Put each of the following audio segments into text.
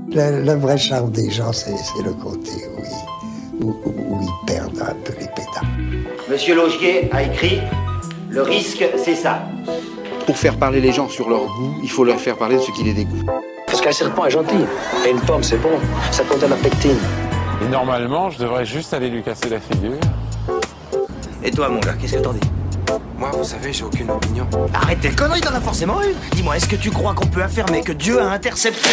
Le vrai charme des gens, c'est le côté où ils perdent un peu les pédales. Monsieur Laugier a écrit « Le risque, c'est ça ». Pour faire parler les gens sur leur goût, il faut leur faire parler de ce qui les dégoûte. Parce qu'un serpent est gentil, et une pomme c'est bon, ça contient la pectine. Et normalement, je devrais juste aller lui casser la figure. Et toi, mon gars, qu'est-ce que t'en dis? Moi, vous savez, j'ai aucune opinion. Arrête tes conneries, t'en as forcément une. Dis-moi, est-ce que tu crois qu'on peut affirmer que Dieu a intercepté...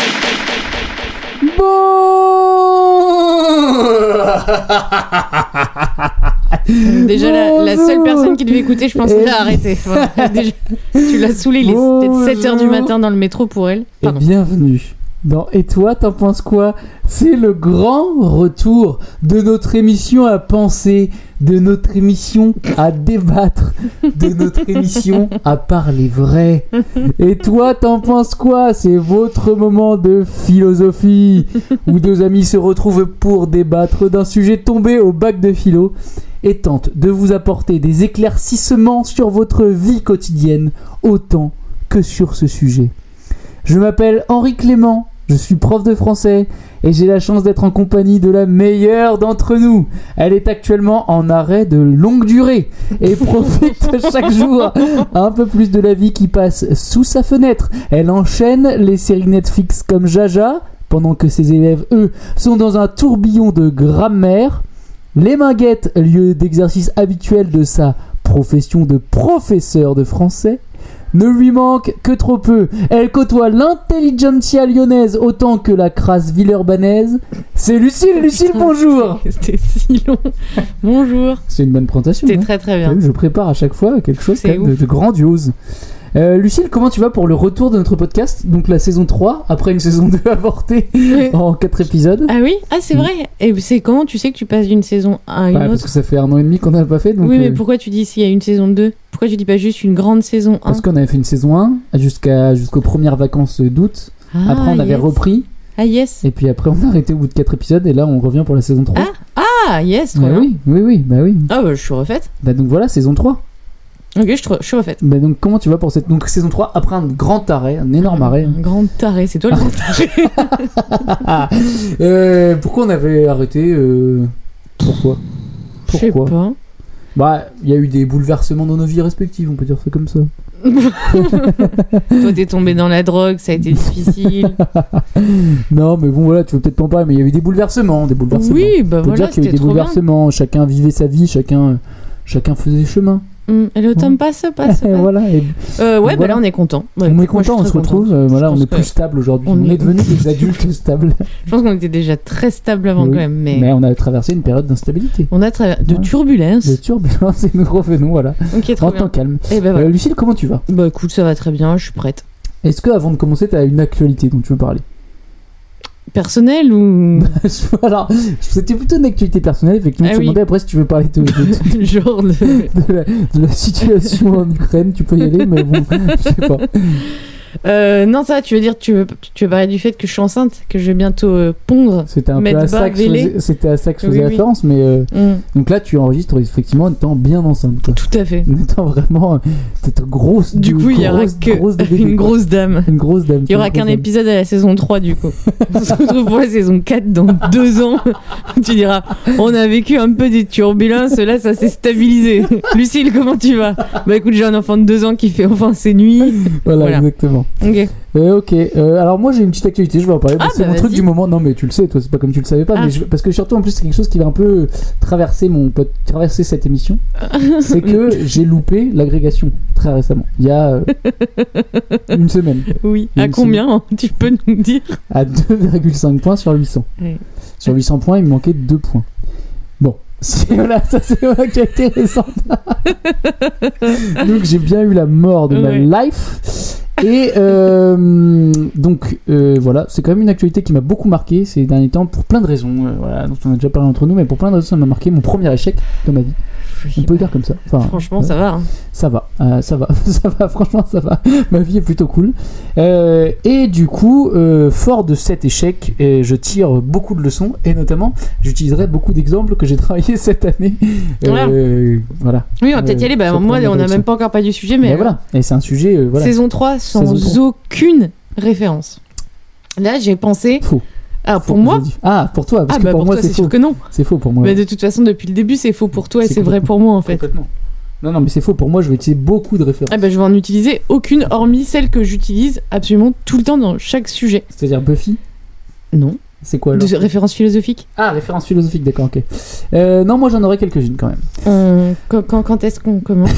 Déjà, la seule personne qui devait écouter, je pense, l'a arrêté. Voilà, déjà, tu l'as saoulé, il est 7h du matin dans le métro pour elle. Pardon. Et bienvenue dans Et toi, t'en penses quoi? C'est le grand retour de notre émission à penser, de notre émission à débattre, de notre émission à parler vrai. Et toi, t'en penses quoi? C'est votre moment de philosophie où deux amis se retrouvent pour débattre d'un sujet tombé au bac de philo et tentent de vous apporter des éclaircissements sur votre vie quotidienne autant que sur ce sujet. Je m'appelle Henri Clément, je suis prof de français et j'ai la chance d'être en compagnie de la meilleure d'entre nous. Elle est actuellement en arrêt de longue durée et profite chaque jour un peu plus de la vie qui passe sous sa fenêtre. Elle enchaîne les séries Netflix comme Jaja, pendant que ses élèves, eux, sont dans un tourbillon de grammaire. Les Minguettes, lieu d'exercice habituel de sa profession de professeur de français, ne lui manque que trop peu. Elle côtoie l'intelligentsia lyonnaise autant que la crasse villeurbannaise. C'est Lucille. Lucille, bonjour. C'était si long. Bonjour. C'est une bonne présentation. C'était très très bien. Je prépare à chaque fois quelque chose quand même de grandiose. Lucille, comment tu vas pour le retour de notre podcast? Donc la saison 3, après une saison 2 avortée en 4 épisodes. Ah oui? Ah c'est vrai. Et c'est comment tu sais que tu passes d'une saison à une autre? Parce que ça fait 1 an et demi qu'on n'a pas fait. Donc oui, mais pourquoi tu dis s'il y a une saison 2? Pourquoi tu dis pas juste une grande saison 1? Parce qu'on avait fait une saison 1 jusqu'aux premières vacances d'août. Après on avait repris. Ah yes. Et puis après on a arrêté au bout de 4 épisodes et là on revient pour la saison 3. Ah yes, trop bien. Oui. Ah bah je suis refaite. Bah donc voilà, saison 3. Ok, je suis refaite. Bah donc comment tu vas pour cette saison 3 après un grand arrêt, un énorme arrêt? Un grand arrêt, c'est toi le grand arrêt. Pourquoi on avait arrêté Pourquoi Je sais pas. Bah, il y a eu des bouleversements dans nos vies respectives, on peut dire ça comme ça. Toi t'es tombé dans la drogue, ça a été difficile. Non mais bon voilà, tu veux peut-être pas en parler, mais il y a eu des bouleversements. Oui, bah on peut voilà, dire qu'il y a eu des bouleversements, bien. Chacun vivait sa vie, chacun faisait chemin. Et le temps passe. Voilà. Ouais, voilà. Bah là on est content. Ouais, on est content, on se retrouve. Voilà, on est plus stable aujourd'hui. On est devenus des adultes stables. Je pense qu'on était déjà très stable avant quand même, mais on a traversé une période d'instabilité. On a de turbulence. De turbulence et nous revenons voilà. Ok, trop bien. En temps calme. Et ben voilà. Lucille, comment tu vas? Bah écoute, ça va très bien, je suis prête. Est-ce que avant de commencer, t'as une actualité dont tu veux parler? Personnel ou... Alors, c'était plutôt une actualité personnelle, effectivement. Je me demandais après si tu veux parler de genre de la situation en Ukraine, tu peux y aller, mais bon, je sais pas. Non, ça, tu veux dire, tu veux parler du fait que je suis enceinte, que je vais bientôt pondre. C'était un peu à ça que je faisais référence, mais donc là, tu enregistres effectivement en étant bien enceinte, quoi. Tout à fait. En étant vraiment cette grosse. Du coup, il y aura une grosse dame. Une grosse dame. Il y aura qu'un épisode à la saison 3, du coup. On se retrouve pour la saison 4 dans 2 ans. Tu diras, on a vécu un peu des turbulences, là, ça s'est stabilisé. Lucille, comment tu vas? Bah écoute, j'ai un enfant de 2 ans qui fait enfin ses nuits. Voilà. Exactement. Ok. Alors moi j'ai une petite actualité, je vais en parler. C'est mon truc vas-y. du moment. Non mais tu le sais, toi c'est pas comme tu le savais pas, mais parce que surtout en plus c'est quelque chose qui va un peu traverser cette émission. C'est que j'ai loupé l'agrégation très récemment. Il y a une semaine. Oui. À combien tu peux nous dire? À 2,5 points sur 800. Oui. Sur 800 points, il me manquait 2 points. Bon. Ça c'est l'actualité récente. Donc j'ai bien eu la mort de ma life. Et donc voilà, c'est quand même une actualité qui m'a beaucoup marqué ces derniers temps pour plein de raisons. Voilà, dont on a déjà parlé entre nous, mais pour plein de raisons ça m'a marqué. Mon premier échec de ma vie. On peut le dire comme ça. Enfin, franchement, ça va. Hein. Ça va. Franchement, ça va. Ma vie est plutôt cool. Et du coup, fort de cet échec, je tire beaucoup de leçons et notamment, j'utiliserai beaucoup d'exemples que j'ai travaillé cette année. Voilà. Oui, on va peut-être y aller. Moi, on n'a même pas encore parlé du sujet, mais voilà. Et c'est un sujet. Voilà. Saison 3 sans aucune référence. Là, j'ai pensé. Faux. Ah, pour Faux, moi j'ai dit. Ah, pour toi, parce que bah, pour moi, toi, c'est c'est faux. sûr que non. C'est faux pour moi. Mais de toute façon, depuis le début, c'est faux pour toi et C'est c'est vrai pour moi, en fait. Complètement. Non, mais c'est faux. Pour moi, je vais utiliser beaucoup de références. Ah bah, je vais en utiliser aucune, hormis celle que j'utilise absolument tout le temps dans chaque sujet. C'est-à-dire Buffy. Non. C'est quoi alors? De référence philosophique. Ah, référence philosophique, d'accord, ok. Non, moi j'en aurais quelques-unes quand même. Quand est-ce qu'on commence?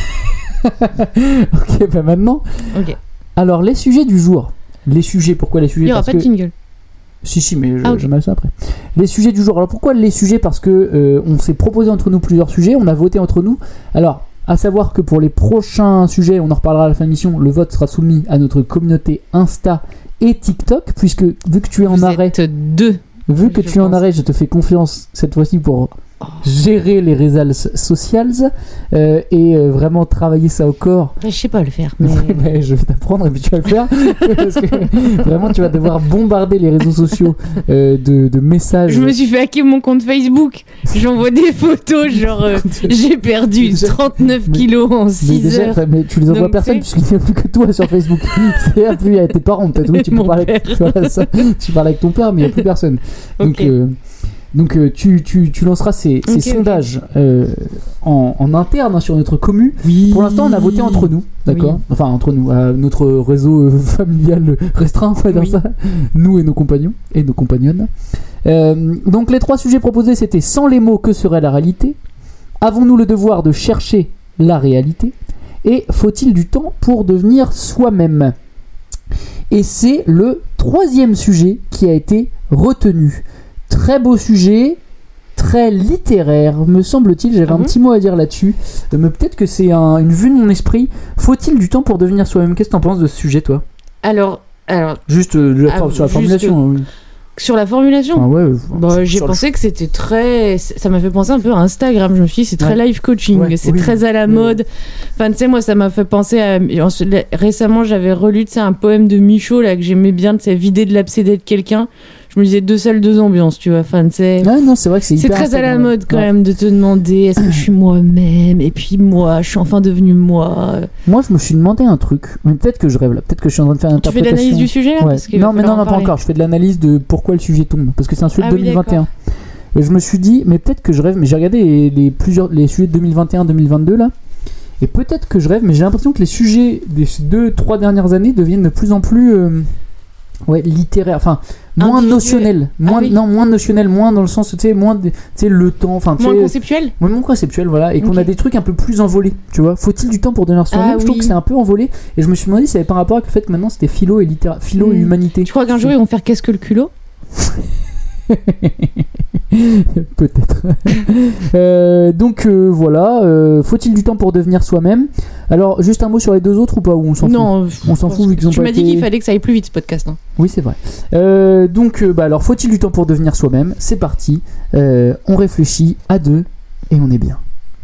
Ok, bah maintenant. Ok. Alors, les sujets du jour. Les sujets, pourquoi les sujets? Il n'y aura Parce pas de que... jingle. Si, mais Ah, ok. je mets ça après. Les sujets du jour. Alors, pourquoi les sujets? Parce que on s'est proposé entre nous plusieurs sujets, on a voté entre nous. Alors, à savoir que pour les prochains sujets, on en reparlera à la fin de l'émission, le vote sera soumis à notre communauté Insta et TikTok, puisque vu que tu es en arrêt, deux. vu que tu es en arrêt, je te fais confiance cette fois-ci pour gérer les réseaux sociales et vraiment travailler ça au corps. Je sais pas le faire. Mais... Ouais, je vais t'apprendre et puis tu vas le faire parce que vraiment tu vas devoir bombarder les réseaux sociaux de messages. Je me suis fait hacker mon compte Facebook. J'envoie des photos genre j'ai perdu Déjà, 39 kilos en 6 heures. Mais tu les envoies à Donc, personne puisqu'il n'y a plus que toi sur Facebook. C'est plus à tes parents peut-être. Oui, tu peux Mon parler avec, voilà, ça. Tu parles avec ton père mais il n'y a plus personne. Ok. Donc tu lanceras ces sondages en interne hein, sur notre commu. Oui. Pour l'instant, on a voté entre nous, d'accord. Oui. Enfin, entre nous, notre réseau familial restreint, on va dire Oui. ça. Nous et nos compagnons et nos compagnonnes. Donc les 3 sujets proposés, c'était sans les mots, que serait la réalité? Avons-nous le devoir de chercher la réalité? Et faut-il du temps pour devenir soi-même? Et c'est le 3e sujet qui a été retenu. Très beau sujet, très littéraire, me semble-t-il. J'avais un petit mot à dire là-dessus. Mais peut-être que c'est une vue de mon esprit. Faut-il du temps pour devenir soi-même? Qu'est-ce que t'en penses de ce sujet, toi? Alors Juste sur la formulation. Hein, oui. sur la formulation. Ah ouais, Bah, j'ai pensé que c'était très. Ça m'a fait penser un peu à Instagram. Je me suis dit, c'est très life coaching, Ouais, c'est oui. très à la mode. Enfin, tu sais, moi, ça m'a fait penser à. Récemment, j'avais relu un poème de Michaud là, que j'aimais bien, de vider de l'abcédé de quelqu'un. Je me disais 2 salles, 2 ambiances, tu vois. Enfin, tu sais. Ouais, non, c'est vrai que c'est hyper très à la Instagram, mode quand ouais. même de te demander est-ce que je suis moi-même? Et puis moi, je suis enfin devenue moi. Moi, je me suis demandé un truc, mais peut-être que je rêve là, peut-être que je suis en train de faire une Tu fais interprétation. l'analyse du sujet là? Ouais. Parce qu'il va Non, mais falloir non, en pas parler. encore. Je fais de l'analyse de pourquoi le sujet tombe, parce que c'est un sujet de Ah oui, 2021. Et je me suis dit, mais peut-être que je rêve, mais j'ai regardé les sujets de 2021-2022 là, et peut-être que je rêve, mais j'ai l'impression que les sujets des 2-3 dernières années deviennent de plus en plus littéraires, enfin moins Individuel. notionnels, moins notionnels, moins dans le sens, tu sais, moins, tu sais, le temps, enfin, tu Moins sais, conceptuel? moins conceptuel, voilà, et qu'on Ok. a des trucs un peu plus envolés, tu vois. Faut-il du temps pour devenir soi-même? Je trouve oui. que c'est un peu envolé, et je me suis demandé si ça avait pas un rapport avec le fait que maintenant c'était philo et philo et humanité. Tu crois qu'un jour ils vont faire qu'est-ce que le culot? Peut-être. Donc voilà, faut-il du temps pour devenir soi-même? Alors juste un mot sur les 2 autres ou pas, ou on s'en fout? Non, On s'en fout vu qu'ils ont tu pas m'as dit été- qu'il fallait que ça aille plus vite ce podcast. Hein. Oui, c'est vrai. Donc alors faut-il du temps pour devenir soi-même? C'est parti. On réfléchit à 2 et on est bien.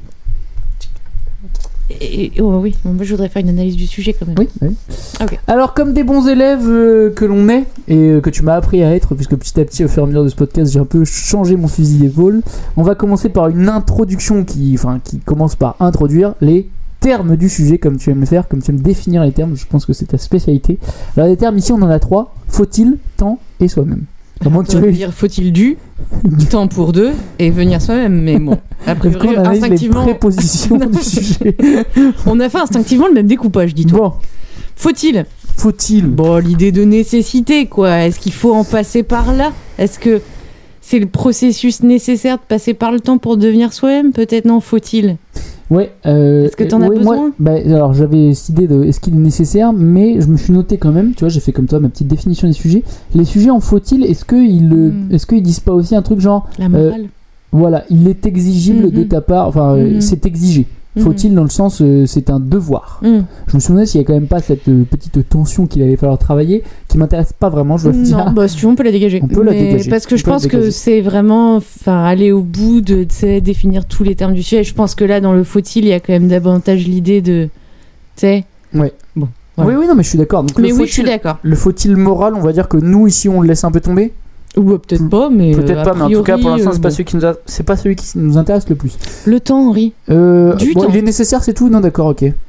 Oui, moi je voudrais faire une analyse du sujet quand même. Oui. Ok. Alors, comme des bons élèves que l'on est, et que tu m'as appris à être, puisque petit à petit, au fur et à mesure de ce podcast, j'ai un peu changé mon fusil d'épaule, on va commencer par une introduction qui commence par introduire les termes du sujet, comme tu aimes le faire, comme tu aimes définir les termes. Je pense que c'est ta spécialité. Alors, les termes ici, on en a 3. Faut-il, temps et soi-même. À moins que tu veux veux dire faut-il du temps pour 2 et venir soi-même, mais bon, a Est-ce qu'on priori analyse les instinctivement prépositions du sujet? on a fait instinctivement le même découpage, dis-toi. Bon, Faut-il? Bon, l'idée de nécessité quoi, est-ce qu'il faut en passer par là? Est-ce que c'est le processus nécessaire de passer par le temps pour devenir soi-même? Peut-être non, faut-il? ouais. Est-ce que t'en as besoin? Alors j'avais cette idée de est-ce qu'il est nécessaire, mais je me suis noté quand même, tu vois, j'ai fait comme toi ma petite définition des sujets. Les sujets en faut-il, est-ce qu'ils disent pas aussi un truc genre La morale? voilà, il est exigible de ta part, enfin c'est exigé. Faut-il dans le sens c'est un devoir. Je me souvenais s'il y a quand même pas cette petite tension qu'il allait falloir travailler, qui m'intéresse pas vraiment, je dois le dire. Non, bah si tu veux on peut la dégager. On peut la dégager. Parce que On je peut la pense que dégager. c'est vraiment aller au bout de définir tous les termes du sujet. Je pense que là dans le faut-il il y a quand même davantage l'idée de tu sais. Ouais. Bon. Voilà. Oui, non, mais je suis d'accord. Donc, Mais le oui, je suis faut-il- d'accord. Le faut-il moral, on va dire que nous ici on le laisse un peu tomber. Ou peut-être pas, mais Peut-être a pas, mais en tout cas pour priori, l'instant c'est pas bon. celui qui nous intéresse le plus. Le temps, Henri. Du Bon, temps. il est nécessaire, c'est tout. Non, d'accord, ok.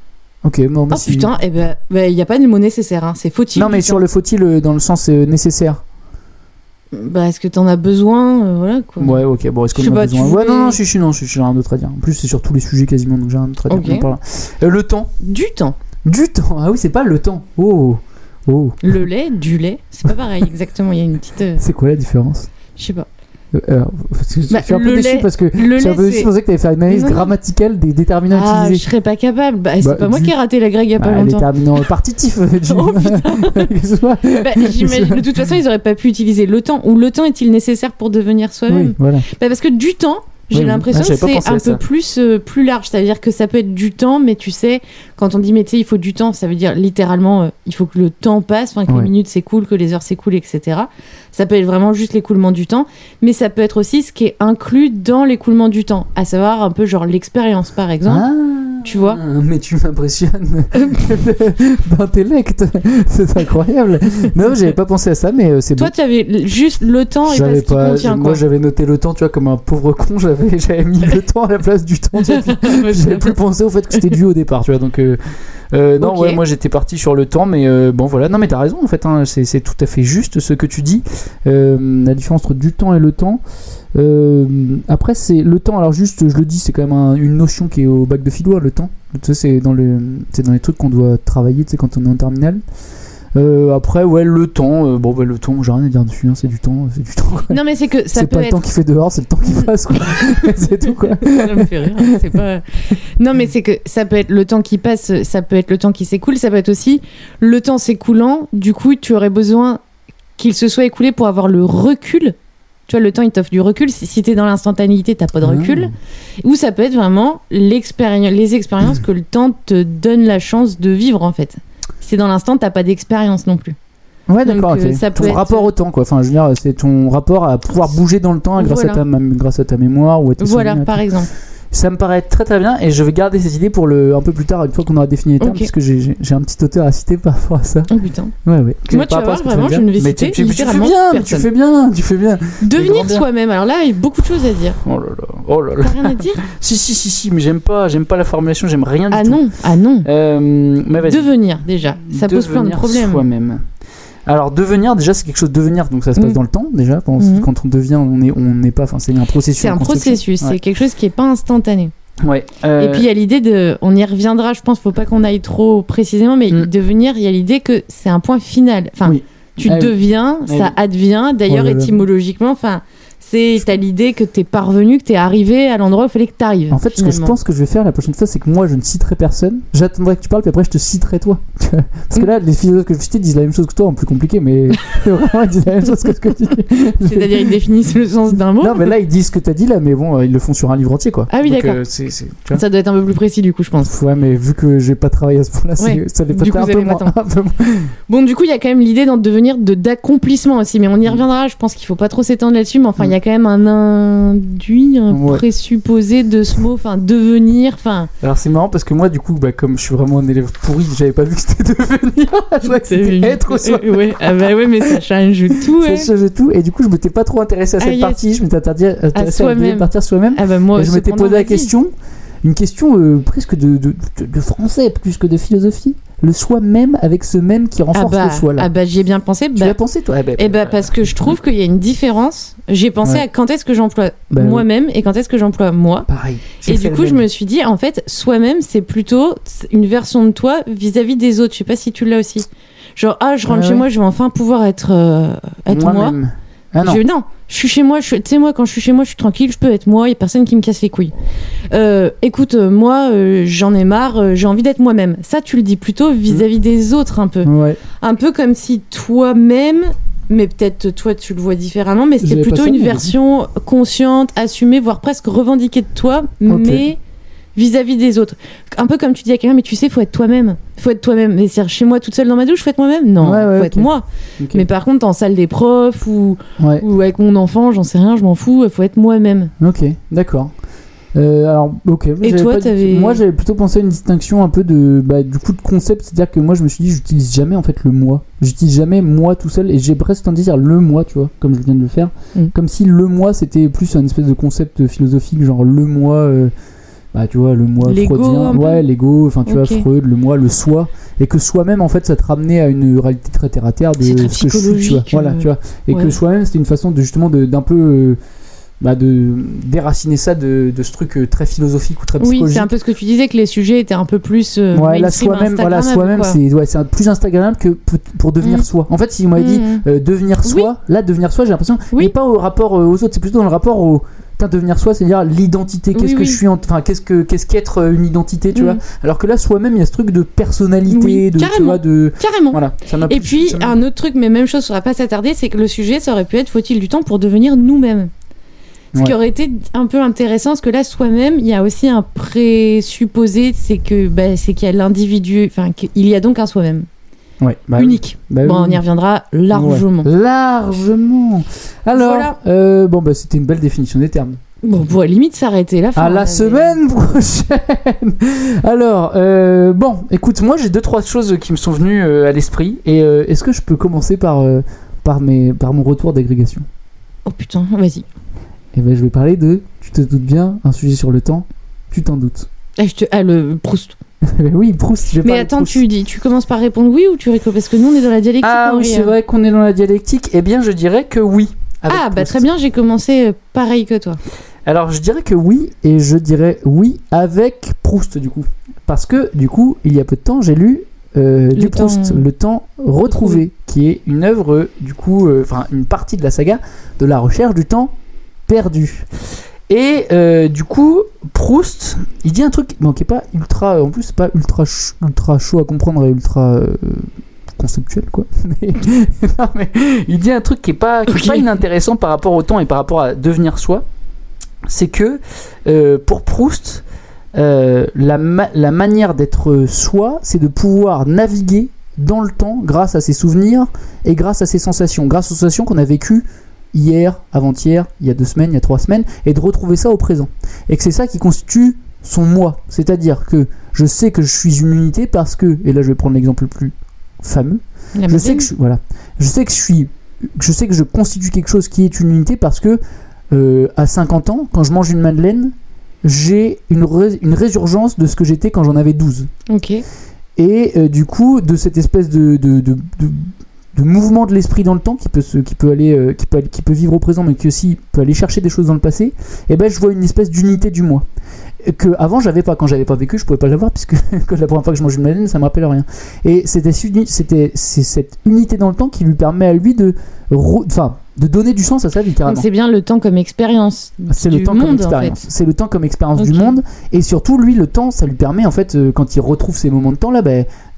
Ok, bon, bah, Oh putain, eh ben, il n'y a pas de mot nécessaire, hein. C'est faut-il. Non, mais sur le faut-il dans le sens nécessaire. Bah, est-ce que t'en as besoin, voilà quoi. Ouais, ok, bon, est-ce qu'on Je sais en a pas, besoin? tu Ouais, voulais- non, j'ai rien d'autre à dire. En plus, c'est sur tous les sujets quasiment, donc j'ai rien d'autre à dire. Ok. On en parlera. Le temps. Du temps. Du temps. Ah oui, c'est pas le temps. Oh. Le lait, du lait, c'est pas pareil exactement. Il y a une petite. C'est quoi la différence? Je sais pas. Parce que Bah, je suis un peu le déçu lait- parce que le je suis un lait, peu déçu, c'est- je pensais que t'avais fait une analyse Non. grammaticale des déterminants Ah, je utilisés. serais pas capable. Bah, c'est Bah, pas moi qui ai raté la grecque il y a pas Les longtemps. terminants partitifs. Oh, Excuse-moi. Bah, j'imagine, de toute façon, ils auraient pas pu utiliser le temps. Ou le temps est-il nécessaire pour devenir soi-même? Oui, voilà. Bah, parce que du temps, j'ai Oui, oui. l'impression Ah, j'avais que pas pensé c'est à un ça. peu plus large. C'est-à-dire que ça peut être du temps, mais tu sais, quand on dit mais tu sais, il faut du temps, ça veut dire littéralement il faut que le temps passe, enfin que Ouais. les minutes s'écoulent, que les heures s'écoulent, etc. Ça peut être vraiment juste l'écoulement du temps, mais ça peut être aussi ce qui est inclus dans l'écoulement du temps, à savoir un peu genre l'expérience par exemple. Ah, Tu vois mais tu m'impressionnes d'intellect. C'est incroyable. Non, j'avais pas pensé à ça, mais c'est bon. Toi, tu avais juste le temps et pas J'avais ce qui contient moi quoi. j'avais noté le temps, tu vois, comme un pauvre con, j'avais mis le temps à la place du temps, tu vois, puis j'avais plus pensé au fait que c'était dû au départ, tu vois, donc non, Ok. ouais, moi j'étais parti sur le temps, mais bon voilà, non mais t'as raison en fait, hein, c'est tout à fait juste ce que tu dis, la différence entre du temps et le temps. Après c'est le temps, alors juste je le dis, c'est quand même une notion qui est au bac de philo, le temps, tu sais, c'est dans les trucs qu'on doit travailler, tu sais, quand on est en terminale. Après ouais, le temps, bon bah le temps j'ai rien à dire dessus, hein, c'est du temps quoi. Non, mais c'est que ça C'est peut pas le être. temps qu'il fait dehors, c'est le temps qu'il passe quoi. C'est tout quoi. Ça me fait rire. C'est pas. Non, mais c'est que ça peut être le temps qui passe, ça peut être le temps qui s'écoule, ça peut être aussi le temps s'écoulant. Du coup, tu aurais besoin qu'il se soit écoulé pour avoir le recul. Tu vois, le temps, il t'offre du recul. Si t'es dans l'instantanéité, t'as pas de recul. Ou ça peut être vraiment les expériences que le temps te donne la chance de vivre, en fait. Si t'es dans l'instant, t'as pas d'expérience non plus. Ouais, Donc, d'accord, ok. ça peut Ton être- rapport au temps, quoi. Enfin, je veux dire, c'est ton rapport à pouvoir bouger dans le temps grâce, Voilà. grâce à ta mémoire ou à tes Voilà, souvenirs et par tout. exemple. Ça me paraît très très bien et je vais garder cette idée pour un peu plus tard, une fois qu'on aura défini les termes, Ok. parce que j'ai un petit auteur à citer par rapport à ça. Oh putain. Ouais, ouais. Moi, tu vas voir, vraiment, je ne vais Mais citer tu fais littéralement bien, tu personne. fais bien, tu fais bien. Devenir grand bien. soi-même. Alors là, il y a beaucoup de choses à dire. Oh là là, oh là là. T'as rien à dire? Si, mais j'aime pas la formulation, j'aime rien du Ah tout. non, ah non. Mais vas-y. Devenir, déjà. Ça pose plein de Devenir problèmes. Soi-même. Alors devenir, déjà c'est quelque chose de devenir, donc ça se passe dans le temps déjà. Quand on devient, on n'est pas, enfin c'est un processus. C'est en un construction. processus, Ouais. c'est quelque chose qui est pas instantané. Ouais. Et puis il y a l'idée de, on y reviendra, je pense, faut pas qu'on aille trop précisément, mais devenir, il y a l'idée que c'est un point final. Enfin, Oui. tu Ah oui. deviens, Ah ça oui. advient. D'ailleurs, Oh là là. étymologiquement, enfin, t'as l'idée que t'es parvenu, que t'es arrivé à l'endroit où il fallait que t'arrives. En fait, ce que je finalement. pense que je vais faire la prochaine fois, c'est que moi, je ne citerai personne. J'attendrai que tu parles, puis après, je te citerai toi. Parce que là, les philosophes que je citais disent la même chose que toi, en plus compliqué, mais vraiment, ils disent la même chose que ce que tu dis. C'est-à-dire, ils définissent le sens d'un mot. Non, mais là, ils disent ce que tu as dit, là, mais bon, ils le font sur un livre entier, quoi. Ah oui, Donc, d'accord. tu vois. Ça doit être un peu plus précis, du coup, je pense. Ouais, mais vu que j'ai pas travaillé à ce point-là, Ouais. ça les Du peut coup, un vous peu allez moins. m'attendre. Un peu moins. Bon, du coup, il y a quand même l'idée d'en devenir d'accomplissement aussi, mais on y reviendra. Je pense qu'il faut pas trop s'étendre là-dessus, mais enfin, il y a quand même un induit, un Ouais. présupposé de ce mot, enfin, devenir, enfin. Alors, c'est marrant parce que moi, du coup, bah, comme je suis vraiment un élève pourri, j'avais pas vu que c'était devenir. Je croyais que c'était être soi. Ouais, ah bah ouais, mais ça change tout, ouais. Ça change tout. Et du coup, je m'étais pas trop intéressé à cette yes. partie. Je m'étais intéressé à la deuxième soi-même. partie à soi-même. Ah bah moi, Et je m'étais cependant, posé la vas-y. question, une question presque de français plus que de philosophie. Le soi-même avec ce même qui renforce le soi là. Ah bah j'y ai bien pensé. Tu Bah, as pensé toi? eh bah parce que je trouve qu'il y a une différence. J'ai pensé Ouais. à quand est-ce que j'emploie Bah, moi-même et quand est-ce que j'emploie moi. Pareil. Et du coup, je me suis dit, en fait, soi-même, c'est plutôt une version de toi vis-à-vis des autres. Je sais pas si tu l'as aussi. Genre, je rentre chez moi, je vais enfin pouvoir être moi. moi-même. Ah non. Non, je suis chez moi, tu sais, moi, quand je suis chez moi, je suis tranquille, je peux être moi, il n'y a personne qui me casse les couilles. Écoute, moi, j'en ai marre, j'ai envie d'être moi-même. Ça, tu le dis plutôt vis-à-vis des autres, un peu. Ouais. Un peu comme si toi-même, mais peut-être toi, tu le vois différemment, mais c'était J'avais pas plutôt ça, une moi. version consciente, assumée, voire presque revendiquée de toi, mais vis-à-vis des autres. Un peu comme tu dis à quelqu'un, mais tu sais, faut être toi-même. Faut être toi-même. Mais c'est chez moi toute seule dans ma douche, faut être moi-même? Non, Ouais, faut être moi. Ok. Mais par contre, en salle des profs ou Ouais. avec mon enfant, j'en sais rien, je m'en fous, faut être moi-même. Ok, d'accord. Alors, ok. Et J'avais toi, pas du- t'avais- Moi, j'avais plutôt pensé à une distinction un peu du coup de concept, c'est-à-dire que moi, je me suis dit, j'utilise jamais en fait le moi. J'utilise jamais moi tout seul, et j'ai presque tendance à dire le moi, tu vois, comme je viens de le faire, comme si le moi c'était plus un espèce de concept philosophique, genre le moi. bah, tu vois, le moi L'ego, freudien, un peu. ouais, l'ego, enfin, tu vois, Ok. Freud, le moi, le soi, et que soi-même, en fait, ça te ramenait à une réalité très terre à terre de C'est très ce que je suis, tu vois. psychologique, Voilà, tu vois. Et ouais. que soi-même, c'était une façon de, justement, d'un peu. De déraciner ça de ce truc très philosophique ou très Oui, psychologique. c'est un peu ce que tu disais, que les sujets étaient un peu plus Ouais, là, mainstream, soi-même, Instagrammables, c'est plus Instagrammable que pour devenir Mm. soi. En fait, si vous m'avez dit devenir soi, là, devenir soi, j'ai l'impression, il n'est pas au rapport aux autres, c'est plutôt dans le rapport au. Devenir soi, c'est-à-dire l'identité, qu'est-ce que je suis, enfin, qu'est-ce qu'être une identité, tu vois. Alors que là, soi-même, il y a ce truc de personnalité, de, tu vois, de. Carrément. Voilà, ça m'a Et puis, un autre truc, mais même chose, ça ne va pas s'attarder, c'est que le sujet, ça aurait pu être faut-il du temps pour devenir nous-mêmes. Ce qui aurait été un peu intéressant, parce que là, soi-même, il y a aussi un présupposé, c'est qu'il y a l'individu, enfin, qu'il y a donc un soi-même. Ouais, unique. Bah bon, oui. on y reviendra largement. Ouais, largement. Alors, Voilà. C'était une belle définition des termes. Bon, on pourrait limite s'arrêter là. À la semaine prochaine. Alors, écoute, moi j'ai 2-3 choses qui me sont venues à l'esprit. Et est-ce que je peux commencer par mon retour d'agrégation ? Oh putain, vas-y. Et ben, je vais parler de, tu te doutes bien, un sujet sur le temps. Tu t'en doutes. Le Proust. Oui, Proust. Mais attends, tu commences par répondre oui ou tu récoltes ? Parce que nous on est dans la dialectique. Ah oui, c'est vrai qu'on est dans la dialectique. Eh bien, je dirais que oui. Très bien, j'ai commencé pareil que toi. Alors, je dirais que oui, et je dirais oui avec Proust, du coup. Parce que, du coup, il y a peu de temps, j'ai lu du Proust, Le Temps Retrouvé, qui est une œuvre, du coup, une partie de la saga de la recherche du temps perdu. Et du coup, Proust, il dit un truc qui est pas ultra, en plus, c'est pas ultra chaud à comprendre et ultra conceptuel, quoi. mais il dit un truc qui est pas inintéressant par rapport au temps et par rapport à devenir soi. C'est que pour Proust, la manière d'être soi, c'est de pouvoir naviguer dans le temps grâce à ses souvenirs et grâce à ses sensations, grâce aux sensations qu'on a vécues hier, avant-hier, il y a 2 semaines, il y a 3 semaines, et de retrouver ça au présent. Et que c'est ça qui constitue son moi. C'est-à-dire que je sais que je suis une unité parce que, et là je vais prendre l'exemple le plus fameux, je sais que je constitue quelque chose qui est une unité parce que à 50 ans, quand je mange une madeleine, j'ai une résurgence de ce que j'étais quand j'en avais 12. Ok. Et du coup, de cette espèce de mouvement de l'esprit dans le temps qui peut vivre au présent, mais qui aussi peut aller chercher des choses dans le passé, et ben je vois une espèce d'unité du moi que avant j'avais pas. Quand j'avais pas vécu, je pouvais pas l'avoir puisque la première fois que je mangeais une madeleine, ça me rappelle rien. Et c'est cette unité dans le temps qui lui permet à lui de donner du sens à sa vie, carrément. Donc c'est bien le temps comme expérience. C'est le temps comme expérience. C'est le temps comme expérience du monde, et surtout lui, le temps, ça lui permet en fait quand il retrouve ces moments de temps là,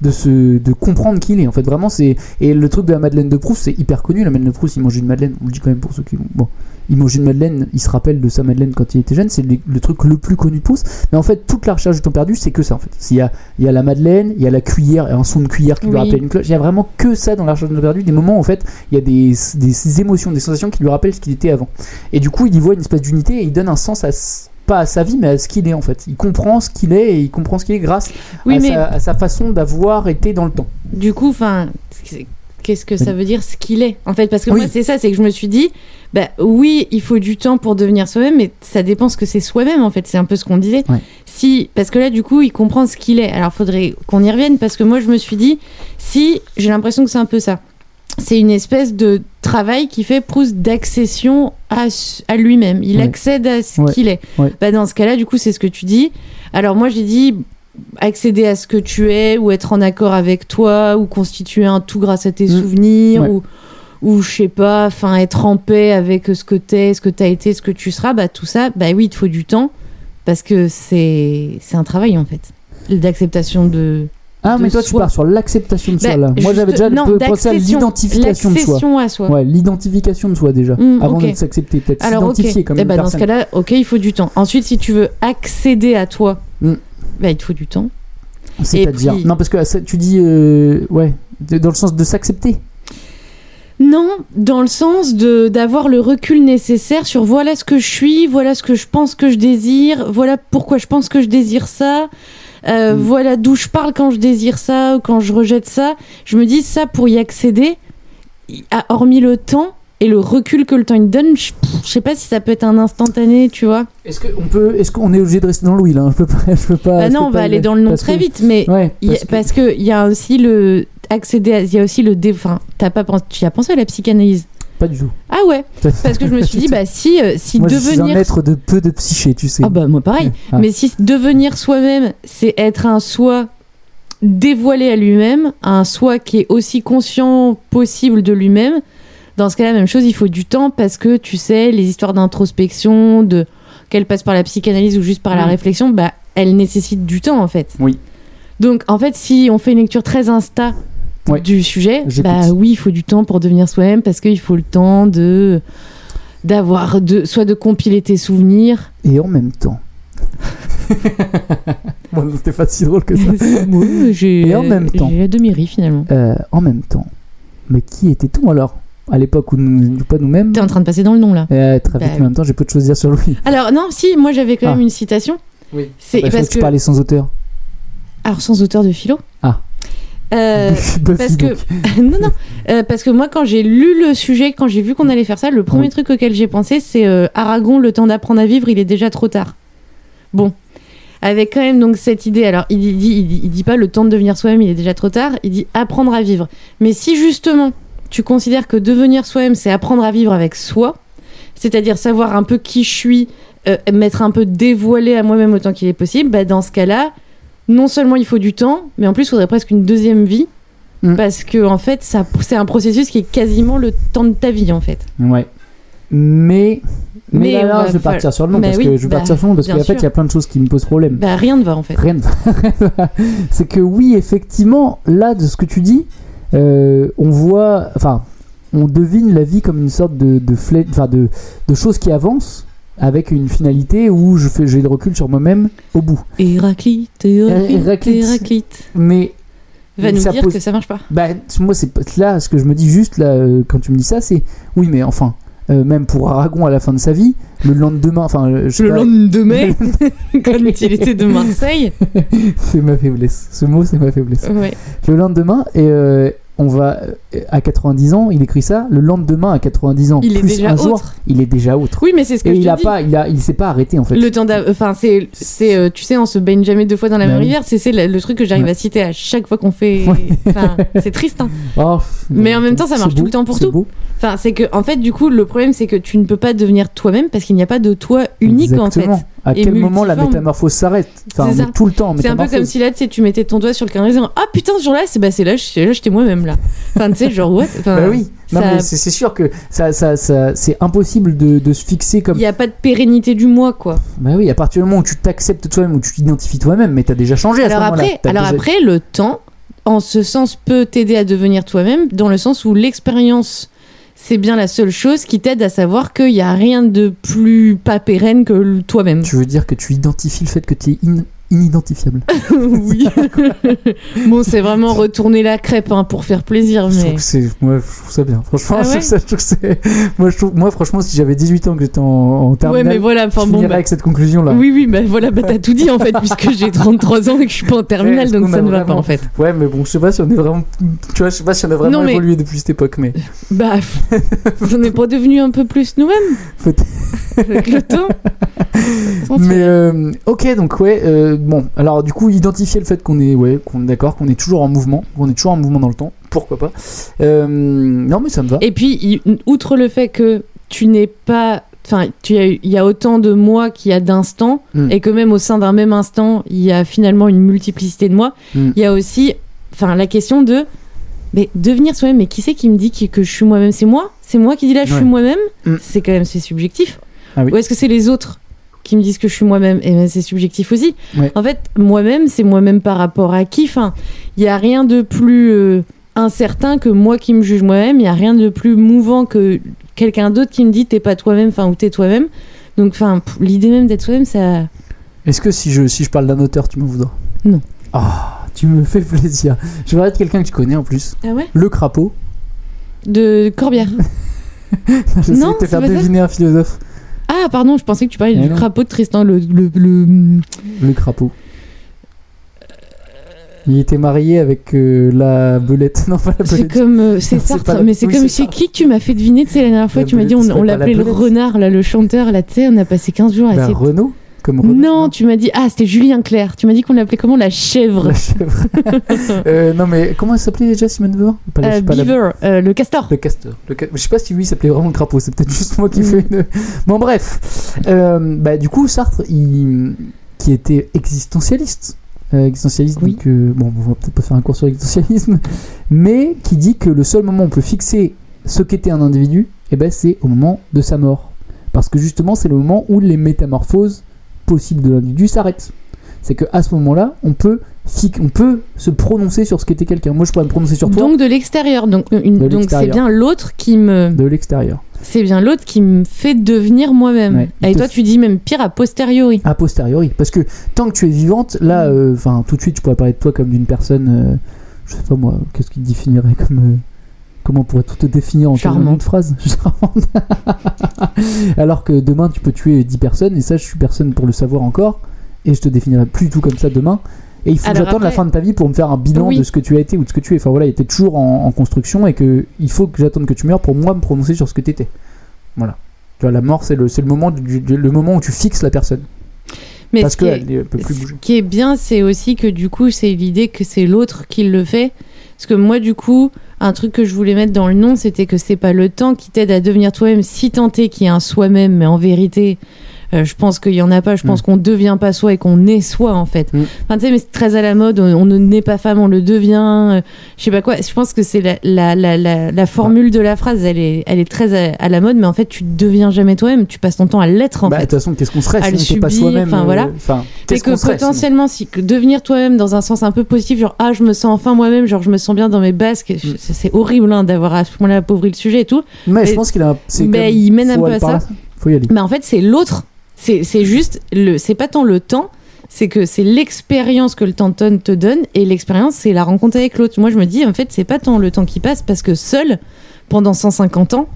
de comprendre qui il est. En fait, vraiment, et le truc de la Madeleine de Proust, c'est hyper connu. La Madeleine de Proust, il mange une Madeleine. On le dit quand même pour ceux qui il mange une Madeleine. Il se rappelle de sa Madeleine quand il était jeune. C'est le truc le plus connu de Proust. Mais en fait, toute la recherche du temps perdu, c'est que ça. En fait, il y a la Madeleine, il y a la cuillère et un son de cuillère qui lui rappelle une cloche. Il y a vraiment que ça dans la recherche du temps perdu. Des moments où en fait, il y a des émotions, des sensations qui lui rappellent ce qu'il était avant. Et du coup, il y voit une espèce d'unité et il donne un sens pas à sa vie, mais à ce qu'il est en fait. Il comprend ce qu'il est, et il comprend ce qu'il est grâce à sa façon d'avoir été dans le temps. Du coup, qu'est-ce que ça veut dire ce qu'il est en fait? Parce que moi, c'est ça, c'est que je me suis dit, oui, il faut du temps pour devenir soi-même, mais ça dépend ce que c'est soi-même en fait. C'est un peu ce qu'on disait. Ouais. Parce que là, du coup, il comprend ce qu'il est. Alors, faudrait qu'on y revienne, parce que moi, je me suis dit, j'ai l'impression que c'est un peu ça. C'est une espèce de travail qui fait Proust d'accession à lui-même. Il accède à ce qu'il est. Ouais. Dans ce cas-là, du coup, c'est ce que tu dis. Alors moi, j'ai dit accéder à ce que tu es, ou être en accord avec toi, ou constituer un tout grâce à tes souvenirs, ou je sais pas, être en paix avec ce que t'es, ce que t'as été, ce que tu seras. Tout ça, oui, il te faut du temps, parce que c'est un travail en fait, d'acceptation de... Ah, mais toi, tu pars sur l'acceptation de soi, là. Moi, j'avais déjà pensé à l'identification de soi. L'accession à soi. Ouais, l'identification de soi, déjà. Avant de s'accepter, peut-être. Alors, s'identifier comme une personne. Dans ce cas-là, il faut du temps. Ensuite, si tu veux accéder à toi, il te faut du temps. C'est-à-dire... Non, parce que tu dis... dans le sens de s'accepter. Non, dans le sens d'avoir le recul nécessaire sur voilà ce que je suis, voilà ce que je pense que je désire, voilà pourquoi je pense que je désire ça... voilà d'où je parle quand je désire ça ou quand je rejette ça. Je me dis ça, pour y accéder, hormis le temps, et le recul que le temps il donne, je sais pas si ça peut être un instantané, tu vois. Est-ce qu'on est obligé de rester dans le oui là? Je peux pas. Non, on va aller dans le non très vite, mais parce que il y a aussi le accéder, il y a aussi le enfin, tu as pensé à la psychanalyse? Pas du tout. Ah ouais. Parce que je me suis dit si moi, devenir. Je suis un maître de peu de psyché, tu sais. Ah bah moi pareil. Mais si devenir soi-même, c'est être un soi dévoilé à lui-même, un soi qui est aussi conscient possible de lui-même. Dans ce cas-là, même chose, il faut du temps parce que tu sais, les histoires d'introspection, qu'elle passe par la psychanalyse ou juste par la réflexion, elles nécessitent du temps en fait. Oui. Donc en fait, si on fait une lecture très insta du sujet, oui, il faut du temps pour devenir soi-même parce qu'il faut le temps soit de compiler tes souvenirs. Et en même temps. Bon, c'était pas si drôle que ça. Et en même temps. J'ai la demi-ri finalement. En même temps. Mais qui était-on alors? À l'époque où pas nous-mêmes. T'es en train de passer dans le nom là. Très vite, en même temps, j'ai peu de choses à dire sur lui. Alors, non, si, moi j'avais quand même une citation. Oui. C'est parce que tu parlais sans auteur. Alors, sans auteur de philo. Parce que parce que moi quand j'ai lu le sujet, quand j'ai vu qu'on allait faire ça, le premier truc auquel j'ai pensé c'est Aragon, le temps d'apprendre à vivre, il est déjà trop tard. Bon, avec quand même donc cette idée. Alors il dit pas le temps de devenir soi-même, il est déjà trop tard. Il dit apprendre à vivre. Mais si justement tu considères que devenir soi-même c'est apprendre à vivre avec soi, c'est-à-dire savoir un peu qui je suis, m'être un peu dévoilé à moi-même autant qu'il est possible, dans ce cas-là. Non seulement il faut du temps, mais en plus il faudrait presque une deuxième vie, parce que en fait c'est un processus qui est quasiment le temps de ta vie en fait. Ouais. Mais là, je vais partir sur le nom parce que qu'en fait il y a plein de choses qui me posent problème. Rien ne va en fait. Rien ne va. C'est que oui, effectivement, là de ce que tu dis, on voit, on devine la vie comme une sorte de choses qui avancent. Avec une finalité où j'ai le recul sur moi-même au bout. Héraclite. Mais va nous dire que ça marche pas. Moi c'est là ce que je me dis juste là quand tu me dis ça, c'est oui mais enfin même pour Aragon à la fin de sa vie, le lendemain, lendemain quand il était de Marseille. C'est ma faiblesse. Ce mot c'est ma faiblesse. Ouais. Le lendemain on va à 90 ans, il écrit ça. Le lendemain à 90 ans, il est déjà autre. Il est déjà autre. Oui, mais c'est ce que je te dis. Il s'est pas arrêté en fait. Le temps tu sais, on se baigne jamais deux fois dans la même rivière. C'est le truc que j'arrive à citer à chaque fois qu'on fait. C'est triste. Hein. Mais en même temps, ça marche tout le temps pour tout. Beau. C'est que en fait, du coup, le problème c'est que tu ne peux pas devenir toi-même parce qu'il n'y a pas de toi unique. Exactement. En fait. À quel moment la métamorphose s'arrête? On est tout le temps en métamorphose. C'est un peu comme si là, tu mettais ton doigt sur le carré en disant ah putain ce jour-là, c'est là j'étais moi-même là. Tu sais, genre what? Oui. Non, mais c'est sûr que ça c'est impossible de se fixer comme. Il n'y a pas de pérennité du moi, quoi. Oui, à partir du moment où tu t'acceptes toi-même, où tu t'identifies toi-même, mais t'as déjà changé à ce moment-là. Après, le temps, en ce sens, peut t'aider à devenir toi-même, dans le sens où l'expérience. C'est bien la seule chose qui t'aide à savoir qu'il n'y a rien de plus pas pérenne que toi-même. Tu veux dire que tu identifies le fait que tu es inidentifiable? Oui. Bon, c'est vraiment retourner la crêpe pour faire plaisir. Mais... je trouve ça bien. Franchement, moi, franchement, si j'avais 18 ans que j'étais en terminale, mais voilà, je finirais avec cette conclusion-là. Oui, t'as tout dit en fait, puisque j'ai 33 ans et que je suis pas en terminale, donc ça ne va pas en fait. Ouais, mais bon, je sais pas si on est vraiment, évolué depuis cette époque, mais. On n'est pas devenu un peu plus nous-mêmes. Peut-être. Avec le temps. Mais ok, donc bon, alors du coup, identifier le fait qu'on est d'accord, qu'on est toujours en mouvement, dans le temps, pourquoi pas. Non, mais ça me va. Et puis, outre le fait que tu n'es pas... il y a autant de moi qu'il y a d'instants, et que même au sein d'un même instant, il y a finalement une multiplicité de moi. Il y a aussi la question de... Mais devenir soi-même, mais qui c'est qui me dit que je suis moi-même? C'est moi qui dis là, je suis moi-même. C'est quand même, c'est subjectif. Ah oui. Ou est-ce que c'est les autres qui me disent que je suis moi-même? Et ben c'est subjectif aussi. Ouais. En fait, moi-même, c'est moi-même par rapport à qui? Il y a rien de plus incertain que moi qui me juge moi-même. Il y a rien de plus mouvant que quelqu'un d'autre qui me dit t'es pas toi-même, ou t'es toi-même. Donc, l'idée même d'être soi-même, ça. Est-ce que si je parle d'un auteur, tu m'en voudras? Non. Tu me fais plaisir. Je vais être quelqu'un que tu connais en plus. Ah ouais? Le Crapaud. De Corbière. J'essaie de te faire deviner un philosophe. Ah, pardon, je pensais que tu parlais du crapaud de Tristan, le crapaud. Il était marié avec la belette. Non, pas la belette. C'est comme c'est Non, c'est Sartre, pas la- mais c'est oui, comme c'est c'est Sartre. qui que tu m'as fait deviner, tu sais, la dernière fois La tu m'as dit belette, ça on s'appelle pas l'appelait la le belette. renard là, le chanteur là, tu sais, on a passé 15 jours à Bah, essayer. Renaud comme Renaud. Non, tu m'as dit c'était Julien Clerc. Tu m'as dit qu'on l'appelait comment, la chèvre. La chèvre. Non, mais comment elle s'appelait déjà, Simone Veil? Pas la- pas la- Beaver, le castor. Le castor. Je sais pas si lui il s'appelait vraiment le crapaud, c'est peut-être juste moi qui fais une. Bon, bref. Bah, du coup, Sartre, qui était existentialiste. Oui. Donc, bon, on va peut-être pas faire un cours sur l'existentialisme, mais qui dit que le seul moment où on peut fixer ce qu'était un individu, c'est au moment de sa mort. Parce que justement, c'est le moment où les métamorphoses possibles de l'individu s'arrêtent. C'est qu'à ce moment-là, on peut se prononcer sur ce qu'était quelqu'un. Moi, je pourrais me prononcer sur toi. Donc de l'extérieur. Donc c'est l'extérieur. bien l'autre qui me. De l'extérieur. C'est bien l'autre qui me fait devenir moi-même. Ouais, il Et te toi, tu dis même pire a posteriori. A posteriori. Parce que tant que tu es vivante, là, tout de suite, tu pourrais parler de toi comme d'une personne, je sais pas moi, qu'est-ce qui te définirait comme. Comment pourrait-tout te définir en Charmante. une phrase? Charmante. Alors que demain, tu peux tuer 10 personnes, et ça, je suis personne pour le savoir encore, et je te définirai plus du tout comme ça demain. Et il faut que Alors j'attende la après- fin de ta vie pour me faire un bilan Oui. de ce que tu as été ou de ce que tu es. Enfin voilà, t'es toujours en construction, et que il faut que j'attende que tu meurs pour moi me prononcer sur ce que t'étais. Voilà. Tu vois, la mort, c'est le moment, le moment où tu fixes la personne. Mais Parce ce qui est- qu'elle ne peut plus Ce bouger. qui est bien, c'est aussi que du coup, c'est l'idée que c'est l'autre qui le fait. Parce que moi, du coup, un truc que je voulais mettre dans le nom, c'était que c'est pas le temps qui t'aide à devenir toi-même, si tant est qu'il y a un soi-même, mais en vérité, je pense qu'il y en a pas. Je pense qu'on devient pas soi et qu'on est soi, en fait. Enfin, tu sais, mais c'est très à la mode. On ne naît pas femme, on le devient. Je sais pas quoi. Je pense que c'est la formule de la phrase. Elle est très à la mode, mais en fait, tu deviens jamais toi-même. Tu passes ton temps à l'être, en Bah, de fait. toute façon, qu'est-ce qu'on serait À si le on n'était pas subir, soi-même enfin, voilà. Enfin, Et qu'est-ce que qu'on serait, potentiellement, si que devenir toi-même dans un sens un peu positif, genre je me sens enfin moi-même, genre je me sens bien dans mes basques, c'est horrible d'avoir à ce moment-là appauvri le sujet et tout. Mais je Et- pense qu'il a. c'est mais comme- il mène un faut peu aller à par ça. là. Faut y aller. Mais en fait, c'est l'autre. C'est juste c'est pas tant le temps, c'est que c'est l'expérience que le temps te donne, et l'expérience c'est la rencontre avec l'autre. Moi je me dis en fait c'est pas tant le temps qui passe, parce que seul pendant 150 ans,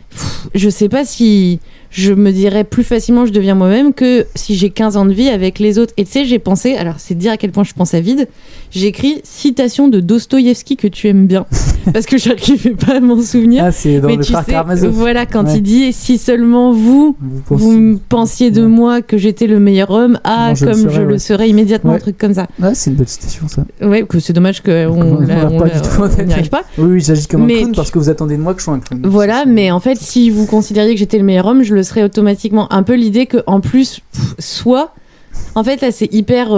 je sais pas si je me dirais plus facilement je deviens moi-même que si j'ai 15 ans de vie avec les autres. Et tu sais, j'ai pensé, alors c'est dire à quel point je pense à vide, j'ai écrit citation de Dostoïevski que tu aimes bien, parce que j'arrivais pas à m'en souvenir. Ah, c'est dans Mais le tu frère sais, Karamazov. voilà, quand Ouais. il dit si seulement vous pensiez de Ouais. moi que j'étais le meilleur homme, Comment je le comme serais, je ouais. le serais immédiatement, Ouais. un truc comme ça. Ouais, c'est une belle citation, ça. Ouais, que c'est dommage qu'on On l'a pas du tout en tête. n'y arrive pas. Oui, j'agis comme Mais un clown tu- parce que vous attendez de moi que je sois un clown. Voilà, mais en fait, si vous considériez que j'étais le meilleur homme, je le serais automatiquement. Un peu l'idée que, en plus, soit. En fait, là, c'est hyper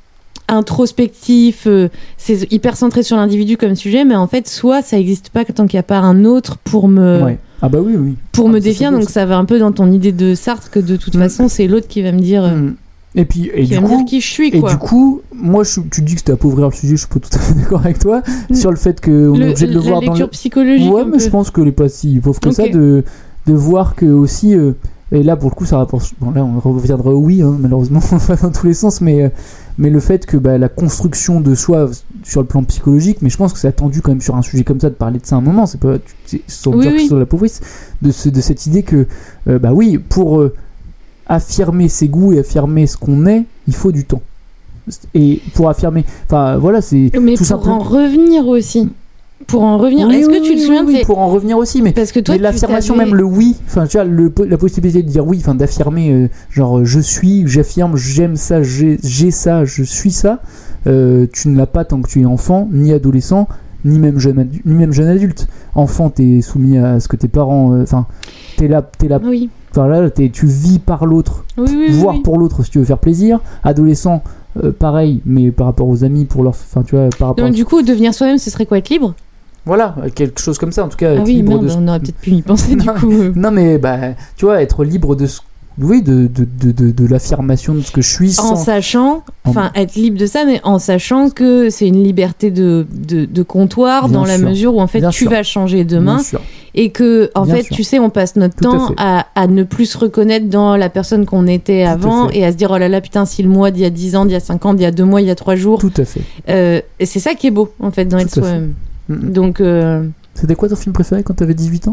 introspectif, c'est hyper centré sur l'individu comme sujet, mais en fait, soit ça n'existe pas tant qu'il n'y a pas un autre pour me. Ouais. Ah bah oui, oui. Pour Ah, me ça, définir, c'est beau, donc ça. ça va un peu dans ton idée de Sartre, que de toute façon, c'est l'autre qui va me dire. Et puis, et Qui du va me dire coup, qui je suis, et quoi. du coup, moi, tu dis que c'était appauvrir le sujet, je suis pas tout à fait d'accord avec toi, sur le fait qu'on est obligé de le la voir dans lecture le... psychologique. Ouais, un mais peu. je pense que les pas si pauvres que ça, Ok. de voir que aussi, et là pour le coup ça rapporte, bon là on reviendra au oui, malheureusement on va dans tous les sens, mais le fait que la construction de soi sur le plan psychologique, mais je pense que c'est attendu quand même sur un sujet comme ça de parler de ça un moment, c'est pas sans Oui, dire que oui. c'est sur l'appauvrisse, de cette idée que oui, pour affirmer ses goûts et affirmer ce qu'on est, il faut du temps. Et pour affirmer, enfin voilà, c'est Mais tout pour simplement. en revenir aussi. Pour en revenir. Oui, Est-ce oui, que tu te oui, souviens de oui, ces- pour en revenir aussi, mais Parce que toi, mais l'affirmation, même le oui, enfin tu vois, la possibilité de dire oui, enfin d'affirmer genre je suis, j'affirme, j'aime ça, j'ai ça, je suis ça, tu ne l'as pas tant que tu es enfant, ni adolescent, ni même jeune adulte. Enfant, t'es soumis à ce que tes parents, enfin t'es là, Oui. enfin là, tu vis par l'autre, Oui, oui, voire oui. pour l'autre si tu veux faire plaisir. Adolescent, pareil, mais par rapport aux amis, pour leur, enfin tu vois, par rapport. Donc, du coup, devenir soi-même, ce serait quoi, être libre? Voilà, quelque chose comme ça, en tout cas. Ah être oui, libre merde, de ce- on aurait peut-être pu y penser du Non. coup. Non mais tu vois, être libre de ce... Oui, de l'affirmation de ce que je suis En sans... sachant, enfin, être libre de ça, mais en sachant que c'est une liberté de comptoir, Bien dans la sûr. mesure où en fait Bien tu sûr. vas changer demain, Bien sûr. et que en Bien fait sûr. tu sais, on passe notre Tout à temps fait. à ne plus se reconnaître dans la personne qu'on était Tout à avant, fait. et à se dire oh là là putain, si le mois d'il y a 10 ans, d'il y a 5 ans, d'il y a 2 mois, il y a 3 jours, Tout à fait. et c'est ça qui est beau en fait dans être Tout à fait. soi-même. Mm. Donc C'était quoi ton film préféré quand t'avais 18 ans?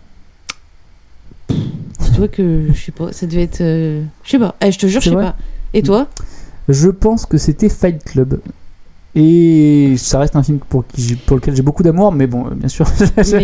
tu vois que je sais pas, ça devait être je sais pas, je te jure, je C'est sais vrai pas. Et toi? Je pense que c'était Fight Club. Et ça reste un film pour lequel j'ai beaucoup d'amour, mais bon, bien sûr.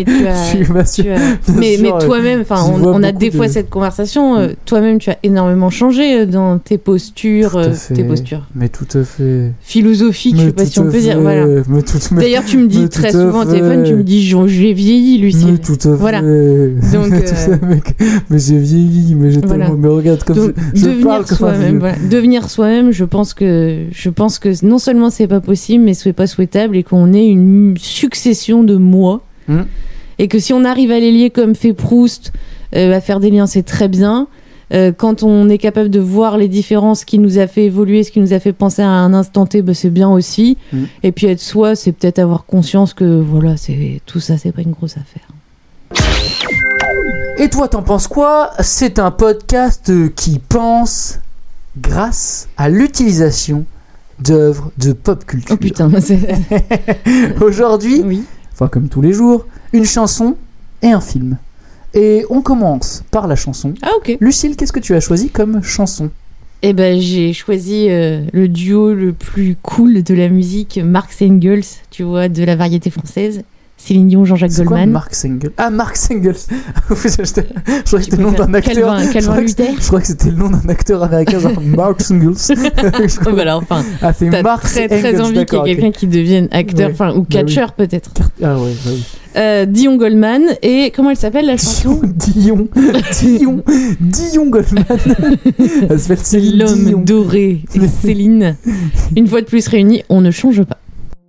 Mais toi-même, on a des fois cette conversation. Toi-même, tu as énormément changé dans tes postures, Mais tout à fait. Philosophique, je sais pas si on peut dire. Voilà. D'ailleurs, tu me dis très souvent au téléphone, tu me dis, j'ai vieilli, Lucille. Mais tout à fait. Voilà. Donc, mais j'ai vieilli, mais j'ai tellement. Mais regarde comme donc, devenir soi-même, je pense que non seulement c'est pas possible, mais c'est pas souhaitable, et qu'on ait une succession de moi, et que si on arrive à les lier comme fait Proust, à faire des liens, c'est très bien. Quand on est capable de voir les différences, ce qui nous a fait évoluer, ce qui nous a fait penser à un instant T, c'est bien aussi. Et puis être soi, c'est peut-être avoir conscience que voilà, tout ça, c'est pas une grosse affaire. Et toi, t'en penses quoi ? C'est un podcast qui pense grâce à l'utilisation d'œuvres de pop culture. Oh putain, Aujourd'hui, enfin comme tous les jours, une chanson et un film. Et on commence par la chanson. Ah ok. Lucille, qu'est-ce que tu as choisi comme chanson ? Eh ben j'ai choisi le duo le plus cool de la musique, Marx & Engels, tu vois, de la variété française. Céline Dion, Jean-Jacques Goldman. C'est quoi Marx & Engels ? Ah, Marx & Engels. Je crois que c'était le nom d'un acteur. Je crois que c'était le nom d'un acteur américain, genre Marx & Engels. Oh, bah alors, enfin, c'est t'as Marx très Engels, envie qu'il y ait quelqu'un qui devienne acteur, ou catcheur peut-être. Ah ouais, bah oui. Dion Goldman, et comment elle s'appelle la chanson ? Dion Goldman. Elle s'appelle Céline L'homme Dion. doré et Céline. Une fois de plus réunis, on ne change pas.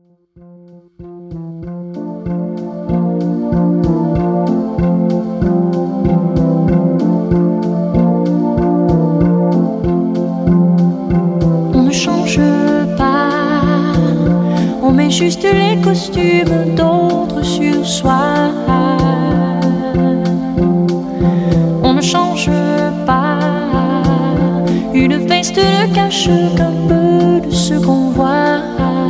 On met juste les costumes d'autres sur soi. On ne change pas. Une veste ne cache qu'un peu de ce qu'on voit.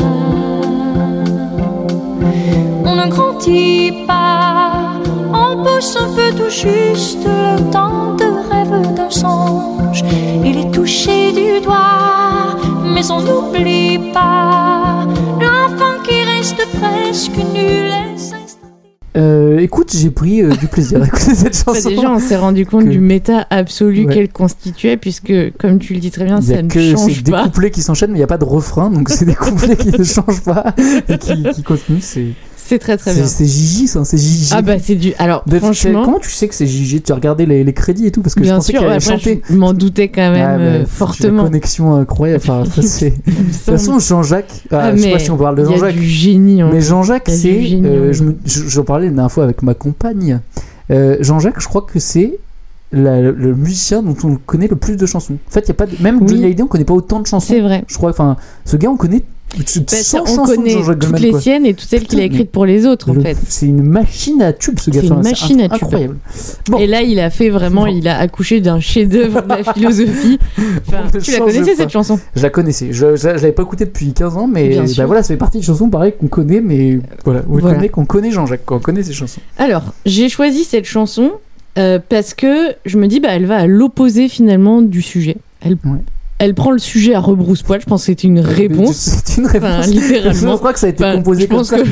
On ne grandit pas. On pousse un peu tout juste le temps de rêve d'un songe. Il est touché du doigt, mais on n'oublie pas l'enfant qui reste presque nul et s'installe. Écoute, j'ai pris du plaisir à écouter cette chanson. Déjà, on s'est rendu compte du méta absolu qu'elle constituait, puisque, comme tu le dis très bien, ça ne change pas. C'est des couplets qui s'enchaînent, mais il n'y a pas de refrain, donc c'est des couplets qui ne changent pas et qui continuent. C'est très très bien. C'est Gigi, ça, c'est Gigi. Ah bah c'est du. Alors franchement. Comment tu sais que c'est Gigi ? Tu as regardé les crédits et tout, parce que bien je pensais qu'elle allait chanter. Je m'en doutais quand même fortement. Une connexion incroyable. Enfin, de toute façon, Jean-Jacques. Je sais pas si on parle de Jean-Jacques. Il y a du génie. Mais Jean-Jacques, c'est. J'en parlais la dernière fois avec ma compagne. Jean-Jacques, je crois que c'est le musicien dont on connaît le plus de chansons. En fait, il y a pas même Johnny Hallyday, on connaît pas autant de chansons. C'est vrai. Je crois. Enfin, ce gars, on connaît. On connaît toutes les siennes et toutes celles qu'il a écrites pour les autres, en fait. C'est une machine à tube, ce gars. C'est une machine à tube. Incroyable. Bon. Et là, il a fait vraiment, il a accouché d'un chef-d'œuvre de la philosophie. Enfin, tu la connaissais cette chanson ? Je la connaissais. Je l'avais pas écoutée depuis 15 ans, mais voilà, ça fait partie de chansons pareil qu'on connaît, mais voilà, qu'on connaît Jean-Jacques, qu'on connaît ses chansons. Alors, j'ai choisi cette chanson parce que je me dis, elle va à l'opposé finalement du sujet. Elle prend le sujet à rebrousse-poil. Je pense que c'est une réponse. C'est une réponse. Enfin, littéralement. Je crois que ça a été composé comme ça.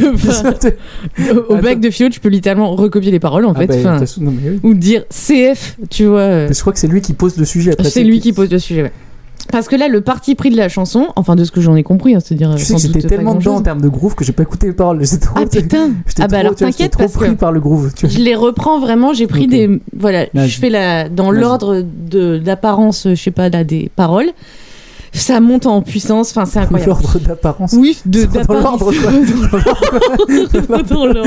Au bac de philo, tu peux littéralement recopier les paroles, en fait. Ou dire CF, tu vois. Je crois que c'est lui qui pose le sujet. Après, c'est lui qui pose le sujet, ouais. Parce que là, le parti pris de la chanson, enfin de ce que j'en ai compris, c'est-à-dire. Tu sais que j'étais tellement dedans en termes de groove que j'ai pas écouté les paroles. Ah putain. Alors t'inquiète parce pris par le groove. Je les reprends vraiment. J'ai pris des, voilà, je fais dans l'ordre d'apparence, je sais pas là, des paroles. Ça monte en puissance, enfin c'est incroyable. L'ordre d'apparence. Oui, d'apparence. Dans l'ordre quoi.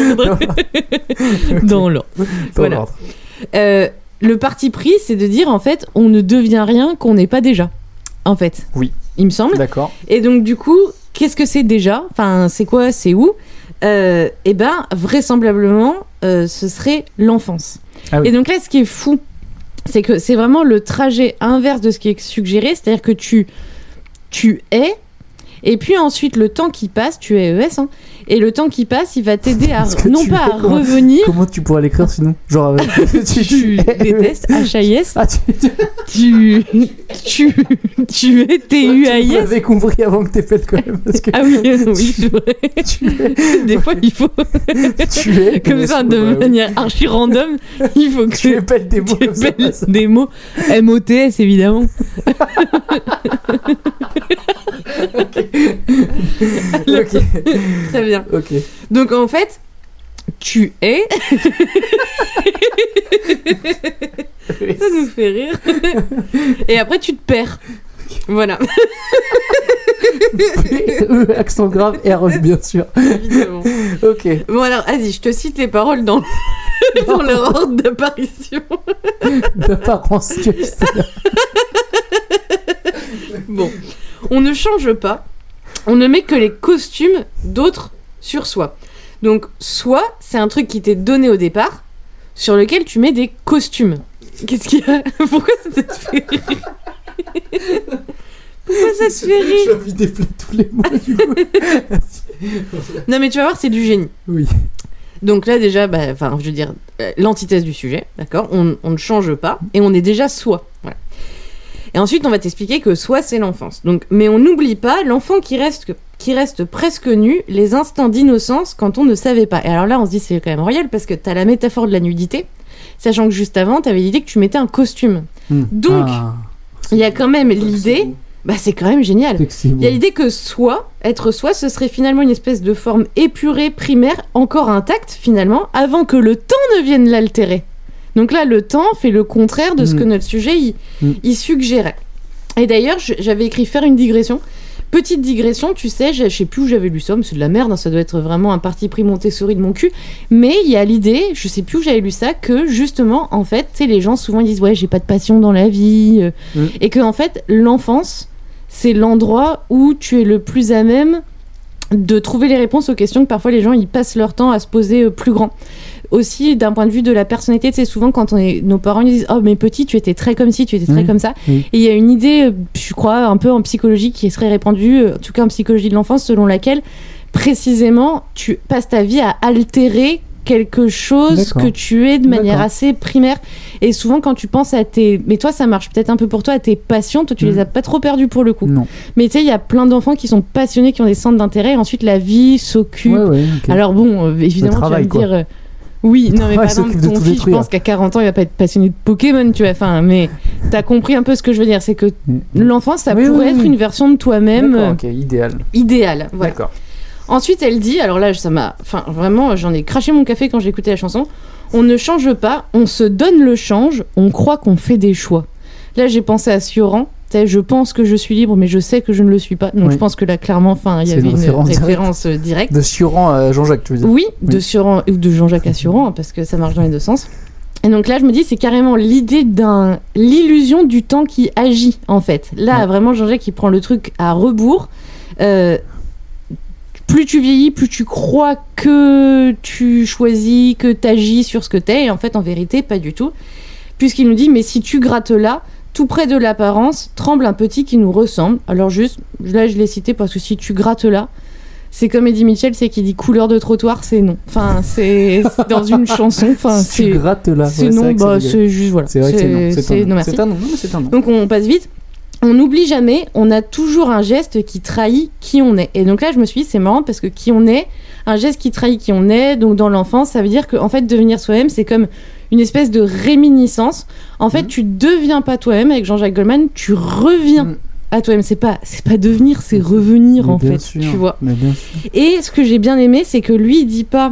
Dans l'ordre. Voilà. Le parti pris, c'est de dire en fait, on ne devient rien qu'on n'est pas déjà. En fait. Oui. Il me semble. D'accord. Et donc du coup, qu'est-ce que c'est déjà ? Enfin, c'est quoi ? C'est où ? Eh ben, vraisemblablement, ce serait l'enfance. Ah oui. Et donc là, ce qui est fou, c'est que c'est vraiment le trajet inverse de ce qui est suggéré, c'est-à-dire que tu es, Et puis ensuite, le temps qui passe, tu es ES, hein, et le temps qui passe, il va t'aider à, Est-ce que non tu pas à es- comment- revenir. Comment tu pourrais l'écrire sinon? Genre avec. Tu détestes HIS. Ah, Tu es Tu TUIS. l'avais compris avant que t'aies fait quand même. Parce que Ah oui, oui, c'est vrai. Des fois, il faut. tu es. Comme ça, de manière archi random, il faut que Tu épelles des mots tu comme ça. épelles des mots. MOTS, évidemment. Ok. Très bien. Ok. Donc, en fait, tu es. Ça nous fait rire. Et après, tu te perds. Voilà, Accent grave, R, bien sûr. évidemment. Ok. Bon, alors, vas-y, je te cite les paroles dans leur ordre d'apparition. D'apparence, tu as ça. Bon, on ne change pas, on ne met que les costumes d'autres sur soi. Donc, soi, c'est un truc qui t'est donné au départ, sur lequel tu mets des costumes. Qu'est-ce qu'il y a? Pourquoi ça te fait rire? Pourquoi ça te fait J'ai rire? envie d'éppeler tous les mots du coup. Non, mais tu vas voir, c'est du génie. Oui. Donc là, déjà, enfin, je veux dire, l'antithèse du sujet, d'accord, on ne change pas, et on est déjà soi. Voilà. Et ensuite, on va t'expliquer que soi, c'est l'enfance. Donc, mais on n'oublie pas l'enfant qui reste presque nu, les instants d'innocence quand on ne savait pas. Et alors là, on se dit, c'est quand même royal, parce que t'as la métaphore de la nudité, sachant que juste avant, t'avais l'idée que tu mettais un costume. Donc, il y a quand même l'idée, c'est quand même génial. Il y a l'idée que soi, être soi, ce serait finalement une espèce de forme épurée, primaire, encore intacte finalement, avant que le temps ne vienne l'altérer. Donc là, le temps fait le contraire de ce que notre sujet il suggérait. Et d'ailleurs, j'avais écrit faire une digression. Petite digression, tu sais, je sais plus où j'avais lu ça, mais c'est de la merde, hein, ça doit être vraiment un parti pris Montessori de mon cul. Mais il y a l'idée, je sais plus où j'avais lu ça, que justement, en fait, tu sais, les gens souvent ils disent ouais, j'ai pas de passion dans la vie, et que en fait, l'enfance, c'est l'endroit où tu es le plus à même de trouver les réponses aux questions que parfois les gens ils passent leur temps à se poser plus grand. Aussi d'un point de vue de la personnalité, tu sais, souvent quand nos parents ils disent oh mais petit tu étais très comme ci, tu étais très comme ça, et il y a une idée, je crois un peu en psychologie qui serait répandue, en tout cas en psychologie de l'enfance, selon laquelle précisément tu passes ta vie à altérer quelque chose que tu es de manière assez primaire. Et souvent quand tu penses à mais toi ça marche peut-être un peu pour toi, à tes passions, toi tu les as pas trop perdues pour le coup. Non. Mais tu sais, il y a plein d'enfants qui sont passionnés, qui ont des centres d'intérêt, et ensuite la vie s'occupe. Okay. Alors bon, évidemment travail, tu vas me dire oui, non mais par exemple ton fils, je pense qu'à 40 ans il va pas être passionné de Pokémon, tu vois, enfin, mais t'as compris un peu ce que je veux dire, c'est que l'enfance ça pourrait être une version de toi-même. D'accord, ok, idéal, voilà. D'accord. Ensuite elle dit, alors là ça m'a, enfin vraiment j'en ai craché mon café quand j'ai écouté la chanson, on ne change pas, on se donne le change, on croit qu'on fait des choix. Là j'ai pensé à Sioran, je pense que je suis libre mais je sais que je ne le suis pas, donc je pense que là clairement il y avait une référence directe. De Sioran à Jean-Jacques, tu veux dire? Oui, de Sioran ou de Jean-Jacques à Sioran, parce que ça marche dans les deux sens. Et donc là je me dis c'est carrément l'idée l'illusion du temps qui agit en fait. Là vraiment Jean-Jacques il prend le truc à rebours. Plus tu vieillis, plus tu crois que tu choisis, que t'agis sur ce que t'es, et en fait, en vérité, pas du tout. Puisqu'il nous dit, mais si tu grattes là, tout près de l'apparence, tremble un petit qui nous ressemble. Alors juste, là, je l'ai cité parce que si tu grattes là, c'est comme Eddie Mitchell, c'est qui dit couleur de trottoir, c'est non. Enfin, c'est dans une chanson. Enfin, si tu grattes là, c'est non, c'est juste, voilà. C'est vrai que c'est non. Merci. C'est un non, mais c'est un non. Donc on passe vite. On n'oublie jamais, on a toujours un geste qui trahit qui on est. Et donc là, je me suis dit, c'est marrant parce que qui on est, un geste qui trahit qui on est, donc dans l'enfance, ça veut dire qu'en fait, devenir soi-même, c'est comme une espèce de réminiscence. En fait, tu deviens pas toi-même avec Jean-Jacques Goldman, tu reviens à toi-même. C'est pas devenir, c'est revenir mais en fait, sûr, tu vois. Mais bien sûr. Et ce que j'ai bien aimé, c'est que lui, il dit pas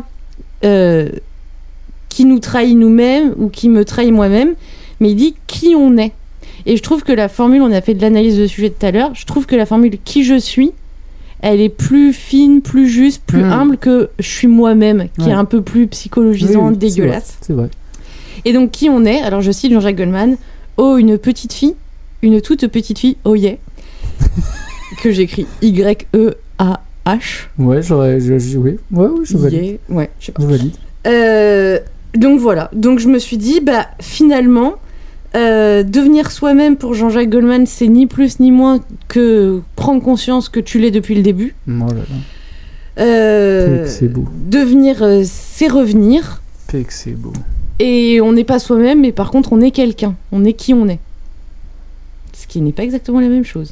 qui nous trahit nous-mêmes ou qui me trahit moi-même, mais il dit qui on est. Et je trouve que la formule, on a fait de l'analyse de sujet tout à l'heure, je trouve que la formule « qui je suis », elle est plus fine, plus juste, plus humble que « je suis moi-même », qui est un peu plus psychologisante, dégueulasse. C'est vrai. Et donc, qui on est, alors je cite Jean-Jacques Goldman, « Oh, une petite fille, une toute petite fille, oh yeah », que j'écris Y-E-A-H. Ouais, je valide. Yeah, ouais, je sais pas. Je valide. Donc voilà, donc je me suis dit, finalement... Devenir soi-même pour Jean-Jacques Goldman, c'est ni plus ni moins que prendre conscience que tu l'es depuis le début. Oh là là. C'est beau. Devenir, c'est revenir. C'est beau. Et on n'est pas soi-même, mais par contre, on est quelqu'un. On est qui on est. Ce qui n'est pas exactement la même chose.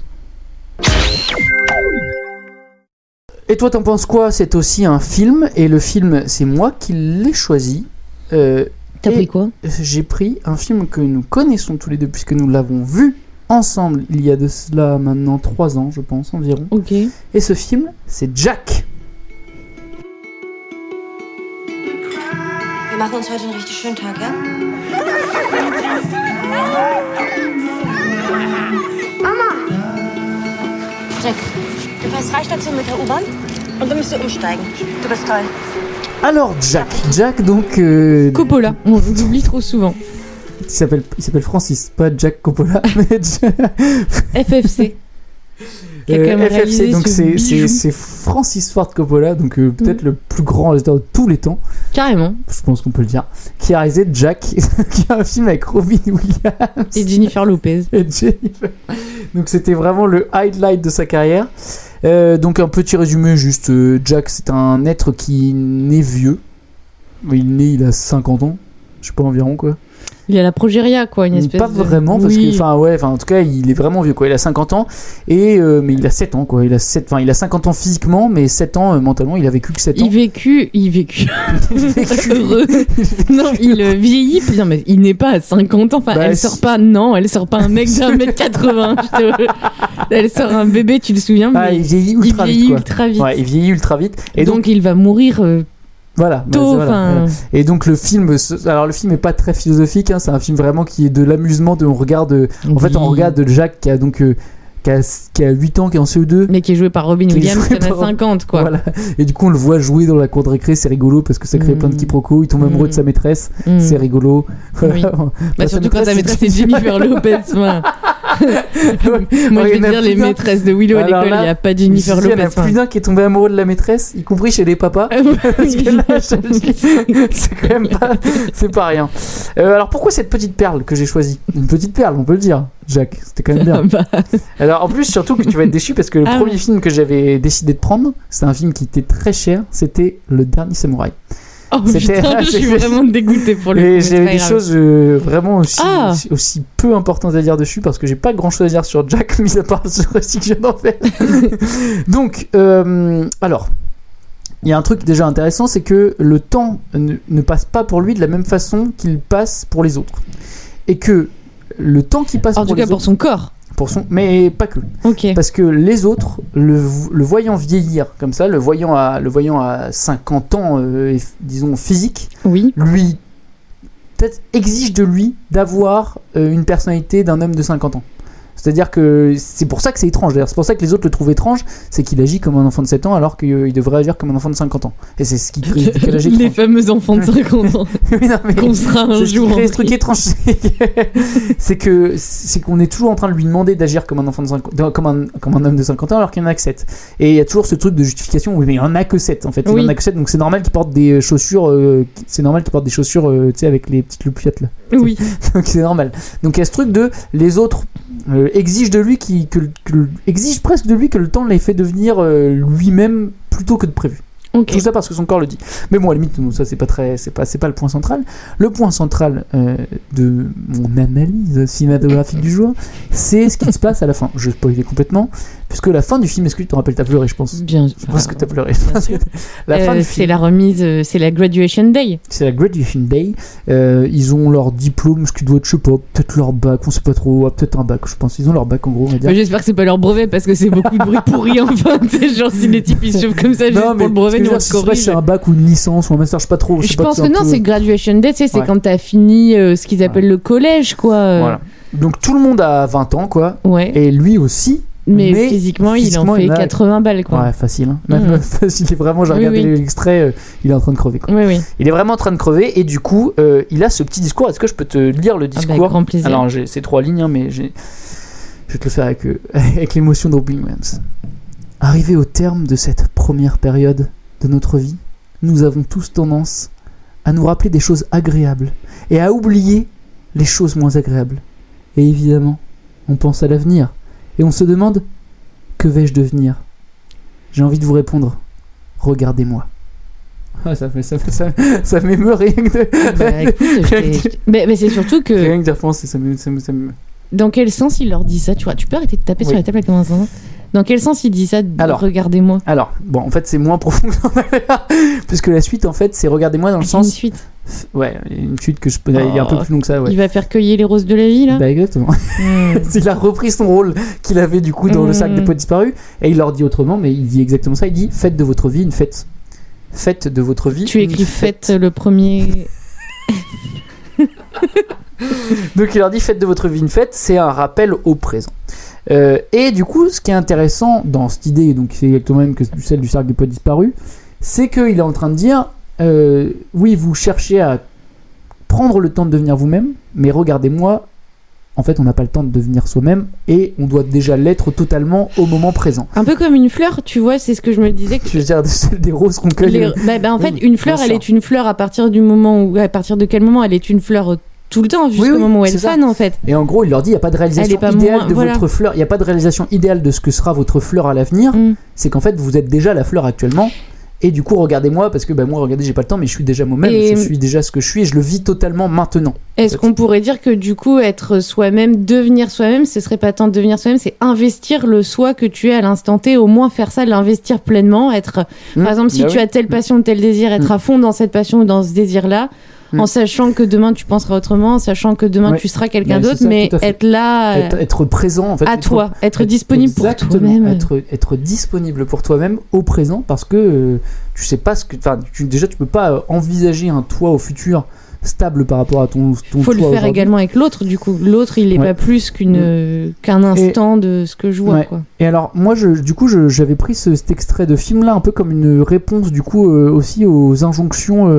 Et toi, t'en penses quoi ? C'est aussi un film, et le film, c'est moi qui l'ai choisi. T'as pris quoi ? J'ai pris un film que nous connaissons tous les deux, puisque nous l'avons vu ensemble il y a de cela maintenant 3 ans, je pense, environ. Ok. Et ce film, c'est Jack. Wir machen uns heute einen richtig schönen Tag, ja? Mama! Jack, du fährst Reichstation mit der U-Bahn und dann müsst ihr umsteigen. Du bist toll. Alors, Jack donc... Coppola, on l'oublie trop souvent. Il s'appelle Francis, pas Jack Coppola, mais... FFC. FFC, donc c'est Francis Ford Coppola, donc peut-être le plus grand réalisateur de tous les temps. Carrément. Je pense qu'on peut le dire. Qui a réalisé Jack, qui est un film avec Robin Williams. Et Jennifer Lopez. Donc c'était vraiment le highlight de sa carrière. Donc un petit résumé juste. Jack, c'est un être qui naît vieux. Il a 50 ans. Je sais pas, environ quoi. Il a la progéria, quoi, une espèce pas vraiment, parce que, en tout cas, il est vraiment vieux, quoi. Il a 50 ans, mais il a 7 ans, quoi. Il a 50 ans physiquement, mais 7 ans mentalement, il a vécu que 7 ans. Il vécu. Heureux. Non, il vieillit. Non, mais il n'est pas à 50 ans. Enfin, elle sort pas un mec d'1m80. Elle sort un bébé, tu le souviens, mais il vieillit ultra vite. Ouais, il vieillit ultra vite. Et donc il va mourir. Voilà, voilà. Et donc le film est pas très philosophique, hein, c'est un film vraiment qui est de l'amusement, on regarde Jack qui a 8 ans, qui est en CE2, mais qui est joué par Robin Williams, qui en a 50 quoi. Voilà. Et du coup on le voit jouer dans la cour de récré, c'est rigolo parce que ça crée plein de quiproquos, il tombe amoureux de sa maîtresse, c'est rigolo. Voilà. Oui. Surtout quand sa maîtresse c'est Jennifer Lopez. Moi je veux dire les maîtresses de Willow à l'école, il n'y a pas Jennifer Lopez. Il y en a plus d'un qui est tombé amoureux de la maîtresse, y compris chez les papas. Parce que là, c'est quand même pas, c'est pas rien. Alors pourquoi cette petite perle que j'ai choisie ? Une petite perle, on peut le dire. Jack, c'était quand même bien. Alors en plus, surtout que tu vas être déçu parce que le premier film que j'avais décidé de prendre, c'est un film qui était très cher, c'était Le Dernier Samouraï. Oh putain, je suis vraiment dégoûtée pour le coup. Et j'avais des choses vraiment aussi peu importantes à dire dessus parce que j'ai pas grand chose à dire sur Jack, mis à part ce récit que je viens d'en faire. Donc, alors, il y a un truc déjà intéressant, c'est que le temps ne passe pas pour lui de la même façon qu'il passe pour les autres. Et que le temps qui passe pour les autres, pour son corps. Mais pas que. Okay. Parce que les autres, le voyant vieillir comme ça, le voyant à 50 ans, disons physique, oui. Lui peut-être exige de lui d'avoir une personnalité d'un homme de 50 ans. C'est-à-dire que c'est pour ça que c'est étrange. D'ailleurs, c'est pour ça que les autres le trouvent étrange, c'est qu'il agit comme un enfant de 7 ans alors qu'il devrait agir comme un enfant de 50 ans. Et c'est ce qui crée les fameux enfants de 50 ans. Oui, non, mais qu'on sera un jour. C'est ce qui crée ce truc étrange. c'est qu'on est toujours en train de lui demander d'agir comme un enfant de 50 ans, comme un homme de 50 ans alors qu'il n'y en a que 7. Et il y a toujours ce truc de justification, oui, mais il n'y en a que 7 en fait. Il n'y en a que 7, donc c'est normal qu'il porte des chaussures, tu sais, avec les petites loupiottes là. Oui. Donc c'est normal. Donc il y a ce truc de les autres exige de lui exige presque de lui que le temps l'ait fait devenir lui-même plutôt que de prévu. Okay. Tout ça parce que son corps le dit. Mais bon, à la limite, ça c'est pas le point central. Le point central de mon analyse cinématographique du jour, c'est ce qui se passe à la fin. Je spoilais complètement, puisque la fin du film, est-ce que tu te rappelles, t'as pleuré, je pense. Bien. Je pense que t'as pleuré. La fin du film, c'est la remise, c'est la graduation day. C'est la graduation day. Ils ont leur diplôme, ce qui doit être, je sais pas, peut-être leur bac, on sait pas trop, peut-être un bac, je pense. Ils ont leur bac en gros, on va dire. Mais j'espère que c'est pas leur brevet parce que c'est beaucoup de bruit pourri enfin. C'est genre si les types ils se chauffent comme ça juste pour le brevet. C'est un bac ou une licence ou un master, je sais pas trop. Je pense que non, c'est graduation day, tu sais, c'est quand t'as fini ce qu'ils appellent le collège, quoi. Voilà. Donc tout le monde a 20 ans, quoi. Ouais. Et lui aussi. Mais physiquement, il en fait 80 balles, quoi. Ouais, facile. Hein. Même facile. Vraiment, j'ai regardé l'extrait, il est en train de crever, quoi. Oui. Il est vraiment en train de crever et du coup, il a ce petit discours. Est-ce que je peux te lire le discours ? Avec grand plaisir. Alors, c'est 3 lignes, hein, mais je vais te le faire avec l'émotion de Robin Williams. Arrivé au terme de cette première période de notre vie, nous avons tous tendance à nous rappeler des choses agréables et à oublier les choses moins agréables. Et évidemment, on pense à l'avenir. Et on se demande, que vais-je devenir ? J'ai envie de vous répondre, regardez-moi. Ah, ça m'émeut rien que de... écoute, mais c'est surtout que... Rien que d'y repenser, ça m'émeut. Dans quel sens il leur dit ça, tu vois ? Tu peux arrêter de taper sur la table avec un instant. Dans quel sens il dit ça ? Regardez-moi. Alors, bon, en fait, c'est moins profond que dans la... Puisque la suite, en fait, c'est regardez-moi dans le sens... Une suite. Ouais, une suite que je peux... Il est un peu plus long que ça, ouais. Il va faire cueillir les roses de la vie, là ? Bah, exactement. Il a repris son rôle qu'il avait, du coup, dans le cercle des poètes disparus. Et il leur dit autrement, mais il dit exactement ça. Il dit, faites de votre vie une fête. Faites de votre vie. Tu écris fête le premier... Donc il leur dit faites de votre vie une fête, c'est un rappel au présent. Et du coup, ce qui est intéressant dans cette idée, donc c'est exactement même que celle du cercle des poètes disparus, c'est qu'il est en train de dire oui, vous cherchez à prendre le temps de devenir vous-même, mais regardez-moi, en fait, on n'a pas le temps de devenir soi-même et on doit déjà l'être totalement au moment présent. Un peu comme une fleur, tu vois, c'est ce que je me disais. Je veux dire, des roses qu'on cueille. En fait, une fleur, elle est une fleur à partir du moment où, à partir de quel moment elle est une fleur tout le temps, jusqu'au moment où elle fane, en fait. Et en gros, il leur dit, il n'y a pas de réalisation idéale de votre fleur, il n'y a pas de réalisation idéale de ce que sera votre fleur à l'avenir, c'est qu'en fait, vous êtes déjà la fleur actuellement. Et du coup, regardez-moi, parce que moi, regardez, j'ai pas le temps, mais je suis déjà moi-même, je suis déjà ce que je suis et je le vis totalement maintenant. Est-ce qu'on pourrait dire que du coup, être soi-même, devenir soi-même, ce serait pas tant de devenir soi-même, c'est investir le soi que tu es à l'instant T, au moins faire ça, l'investir pleinement, être, par exemple, si tu as telle passion ou tel désir, être à fond dans cette passion ou dans ce désir-là, en sachant que demain tu penseras autrement, en sachant que demain tu seras quelqu'un d'autre, ça, mais être là, être présent en fait, à toi, être disponible pour toi-même, être disponible pour toi-même au présent, parce que tu sais pas ce que, déjà tu peux pas envisager un toi au futur stable par rapport à ton faut le faire également avec l'autre, du coup l'autre il est pas plus qu'un instant de ce que je vois, quoi. Et alors moi j'avais pris cet extrait de film là un peu comme une réponse du coup aussi aux injonctions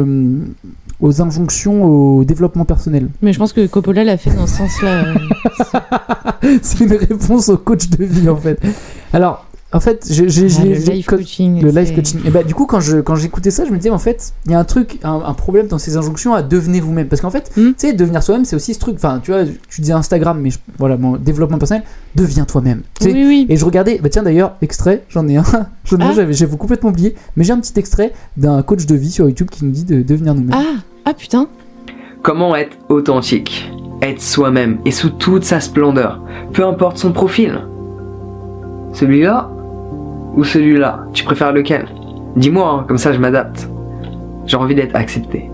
au développement personnel. Mais je pense que Coppola l'a fait dans ce sens-là. C'est une réponse au coach de vie, en fait. Alors, en fait, le life coaching. Le life coaching. Et du coup, quand j'écoutais ça, je me disais, en fait, il y a un truc, un problème dans ces injonctions à devenez vous-même. Parce qu'en fait, tu sais, devenir soi-même, c'est aussi ce truc. Enfin, tu vois, tu disais Instagram, mais mon développement personnel, deviens toi-même. Oui. Et je regardais, tiens, d'ailleurs, extrait, j'en ai un. J'avais complètement oublié. Mais j'ai un petit extrait d'un coach de vie sur YouTube qui nous dit de devenir nous-mêmes. Ah putain. Comment être authentique, être soi-même et sous toute sa splendeur, peu importe son profil. Celui-là ou celui-là, tu préfères lequel ? Dis-moi, comme ça je m'adapte. J'ai envie d'être accepté.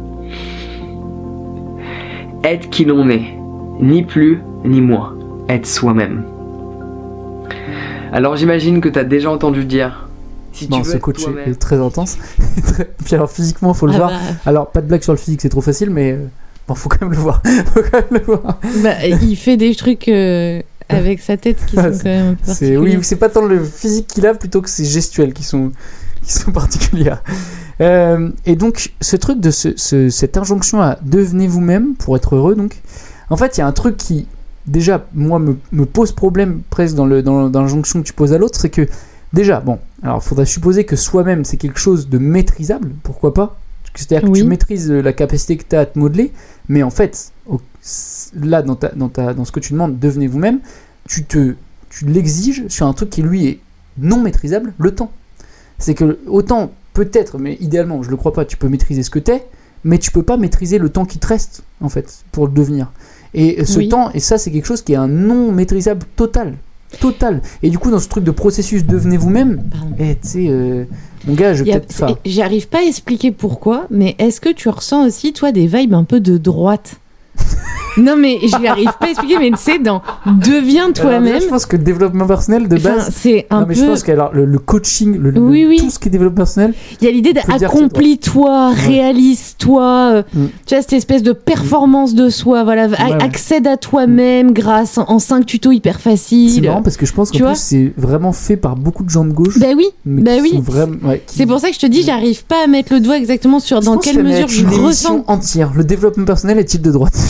Être qui l'on est, ni plus ni moins, être soi-même. Alors j'imagine que t'as déjà entendu dire... Si tu veux ce coach est très intense. Puis alors physiquement, faut le voir. Alors pas de blague sur le physique, c'est trop facile, mais faut quand même le voir. Il fait des trucs avec sa tête qui sont quand même un peu particuliers. Oui, c'est pas tant le physique qu'il a plutôt que ses gestuels qui sont particulières. Et donc ce truc de cette injonction à devenez vous-même pour être heureux, donc en fait il y a un truc qui déjà moi me pose problème presque dans l'injonction que tu poses à l'autre, c'est que déjà, alors il faudrait supposer que soi-même c'est quelque chose de maîtrisable, pourquoi pas ? C'est-à-dire que tu maîtrises la capacité que tu as à te modeler, mais en fait, là dans ce que tu demandes, devenez vous-même, tu l'exiges sur un truc qui lui est non maîtrisable, le temps. C'est que autant peut-être, mais idéalement, je le crois pas, tu peux maîtriser ce que t'es, mais tu peux pas maîtriser le temps qui te reste en fait pour le devenir. Et ce temps, et ça c'est quelque chose qui est un non maîtrisable total. Et du coup dans ce truc de processus devenez vous-même, tu sais mon gars, j'arrive pas à expliquer pourquoi, mais est-ce que tu ressens aussi toi des vibes un peu de droite? Non mais j'y arrive pas à expliquer, mais tu sais, dans deviens toi-même. Alors, je pense que le développement personnel de base, c'est un peu. Je pense que le coaching, tout ce qui est développement personnel, il y a l'idée d'accomplis-toi, réalise-toi, tu as cette espèce de performance de soi, voilà, accède à toi-même grâce en 5 tutos hyper faciles. C'est marrant parce que je pense qu'en plus c'est vraiment fait par beaucoup de gens de gauche. Bah oui. C'est pour ça que je te dis, j'arrive pas à mettre le doigt exactement sur dans quelle mesure je ressens. Entière, le développement personnel est-il de droite? Je pense que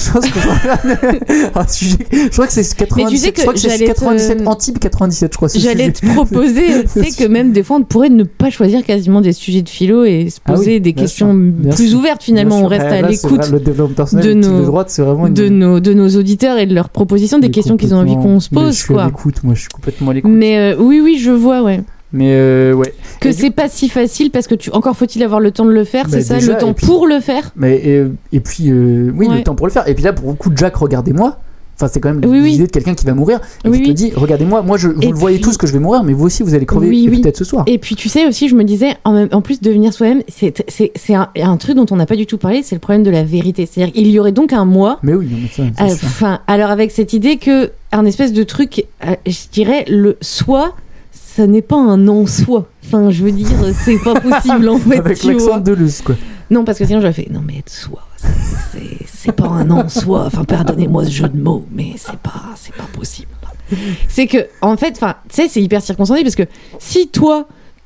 Un sujet. Je crois que c'est 97. Je crois que c'est 97 Antibes 97. Je crois. J'allais te proposer, tu sais que même des fois on pourrait ne pas choisir quasiment des sujets de philo et se poser des questions plus ouvertes finalement. On reste à l'écoute le développement personnel de droite, c'est vraiment de nos auditeurs et de leurs propositions, des questions qu'ils ont envie qu'on se pose. Je suis à l'écoute, moi je suis complètement à l'écoute. Mais oui, je vois, ouais. Mais ouais. Que c'est pas si facile parce que encore faut-il avoir le temps de le faire, c'est ça, déjà, le temps pour le faire. Mais et puis oui, le temps pour le faire. Et puis là, pour le coup, Jack, regardez-moi. Enfin, c'est quand même l'idée de quelqu'un qui va mourir et qui te dit, regardez-moi, vous le voyez tous que je vais mourir, mais vous aussi vous allez crever peut-être ce soir. Et puis tu sais aussi, je me disais, en plus devenir soi-même, c'est un truc dont on n'a pas du tout parlé, c'est le problème de la vérité. C'est-à-dire il y aurait donc un moi. Mais oui, non, mais ça. Enfin, alors avec cette idée que un espèce de truc, je dirais le soi. Ça n'est pas un en-soi. Enfin, je veux dire, c'est pas possible en fait. Avec l'accent de Deleuze, quoi. Non, parce que sinon j'aurais fait, non mais être soi, c'est pas un en-soi. Enfin, pardonnez-moi ce jeu de mots, mais c'est pas possible. C'est que, en fait, enfin, tu sais, c'est hyper circonstancié parce que si toi,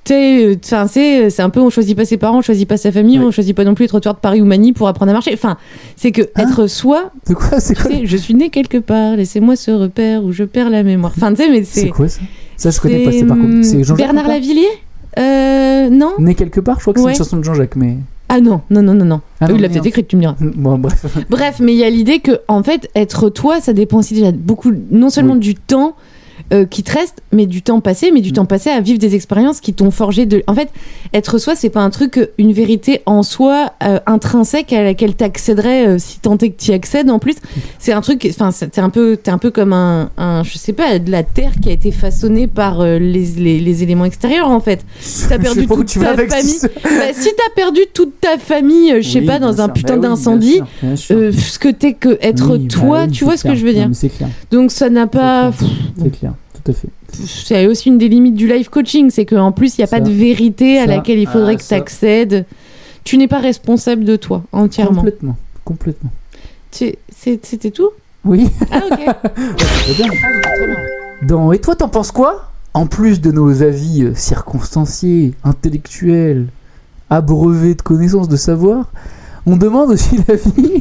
c'est un peu, on choisit pas ses parents, on choisit pas sa famille, on choisit pas non plus les trottoirs de Paris ou Manille pour apprendre à marcher. Enfin, c'est que être soi. De quoi, c'est quoi? Je suis né quelque part, laissez-moi ce repère où je perds la mémoire. Enfin, tu sais, mais c'est quoi ça? Ça, je connais pas. C'est par contre. C'est Jean-Jacques. Bernard Lavilliers? Non. Né quelque part, je crois que c'est une chanson de Jean-Jacques, mais. Ah non. Ah non, il l'a peut-être écrite, tu me diras. Bon, bref. Bref, mais il y a l'idée que, en fait, être toi, ça dépend aussi déjà beaucoup, non seulement du temps qui te reste, mais du temps passé, à vivre des expériences qui t'ont forgé de. En fait, être soi, c'est pas un truc, une vérité en soi intrinsèque à laquelle t'accéderais si tant est que t'y accèdes. En plus, c'est un truc. Enfin, t'es un peu comme un, je sais pas, de la terre qui a été façonnée par les éléments extérieurs. En fait, t'as perdu toute ta famille. Si t'as perdu toute ta famille, je sais pas, dans un putain d'incendie, ce que t'es que être toi, tu vois ce que je veux dire. C'est clair. Donc ça n'a pas. C'est clair. Tout à fait. C'est aussi une des limites du life coaching, c'est qu'en plus il n'y a pas de vérité à laquelle il faudrait que tu accèdes. Tu n'es pas responsable de toi entièrement. Complètement. C'était tout? Oui. Ah ok. Très bien. Et toi, t'en penses quoi? En plus de nos avis circonstanciés, intellectuels, abreuvés de connaissances, de savoir, on demande aussi l'avis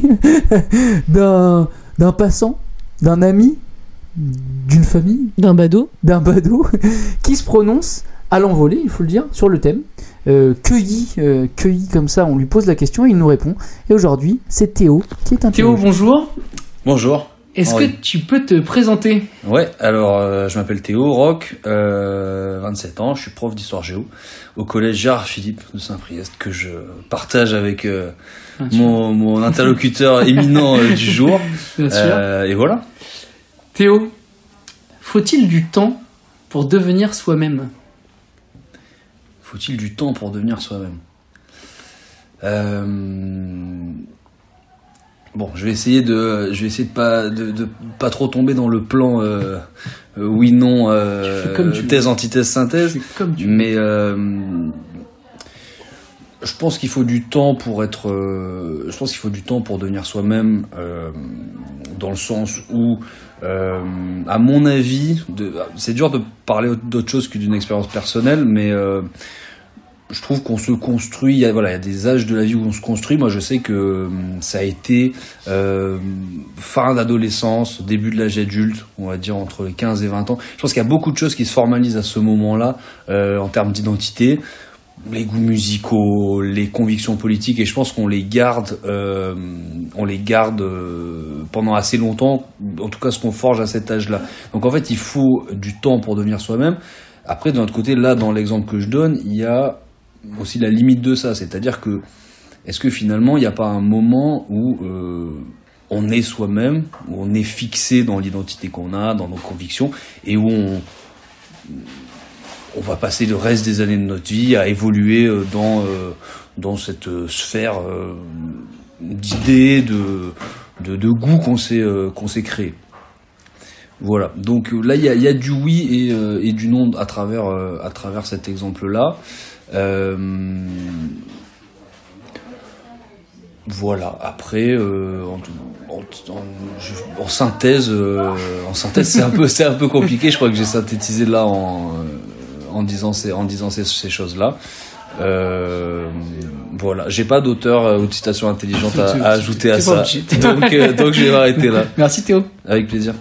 d'un passant, d'un ami, d'une famille, d'un badaud qui se prononce à l'envolée, il faut le dire, sur le thème, cueilli comme ça, on lui pose la question et il nous répond. Et aujourd'hui, c'est Théo qui est interrogé. Théo, bonjour. Bonjour. Est-ce que tu peux te présenter? Ouais, alors je m'appelle Théo Roch, 27 ans, je suis prof d'histoire géo au collège Gérard Philippe de Saint-Priest que je partage avec mon interlocuteur éminent du jour. Bien sûr. Et voilà. Théo, faut-il du temps pour devenir soi-même? Faut-il du temps pour devenir soi-même? Bon, je vais essayer de pas trop tomber dans le plan oui non thèse antithèse synthèse. Mais je pense qu'il faut du temps pour devenir soi-même, dans le sens où à mon avis, c'est dur de parler d'autre chose que d'une expérience personnelle, mais je trouve qu'on se construit, il y a des âges de la vie où on se construit. Moi, je sais que ça a été fin d'adolescence, début de l'âge adulte, on va dire entre les 15 et 20 ans. Je pense qu'il y a beaucoup de choses qui se formalisent à ce moment-là, en termes d'identité, les goûts musicaux, les convictions politiques, et je pense qu'on les garde pendant assez longtemps, en tout cas ce qu'on forge à cet âge-là. Donc en fait, il faut du temps pour devenir soi-même. Après, de notre côté, là, dans l'exemple que je donne, il y a aussi la limite de ça, c'est-à-dire que est-ce que finalement il n'y a pas un moment où on est soi-même, où on est fixé dans l'identité qu'on a, dans nos convictions, et où on va passer le reste des années de notre vie à évoluer dans cette sphère d'idées, de goûts qu'on s'est créé. Voilà, donc là il y a du oui et du non à travers cet exemple-là. Voilà, après en synthèse c'est un peu compliqué. Je crois que j'ai synthétisé là en disant ces choses-là. Voilà, j'ai pas d'auteur ou de citation intelligente à ajouter à t'es pas ça. obligé. Donc je vais m'arrêter là. Merci Théo. Avec plaisir.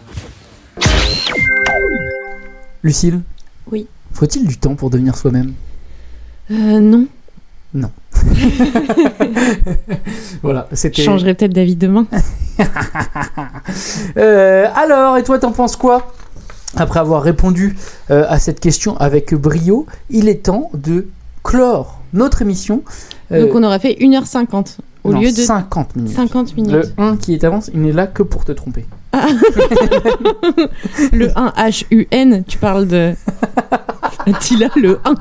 Lucille, Oui. faut-il du temps pour devenir soi-même? Non. Non. Voilà, Je c'était... changerai peut-être d'avis demain. Alors, et toi, t'en penses quoi? Après avoir répondu à cette question avec brio, il est temps de clore notre émission. Donc on aura fait 1h50 au non, lieu de 50 minutes. 50 minutes. Le 1 qui est avance, il n'est là que pour te tromper. Le 1 H-U-N, tu parles de... Attila, le 1.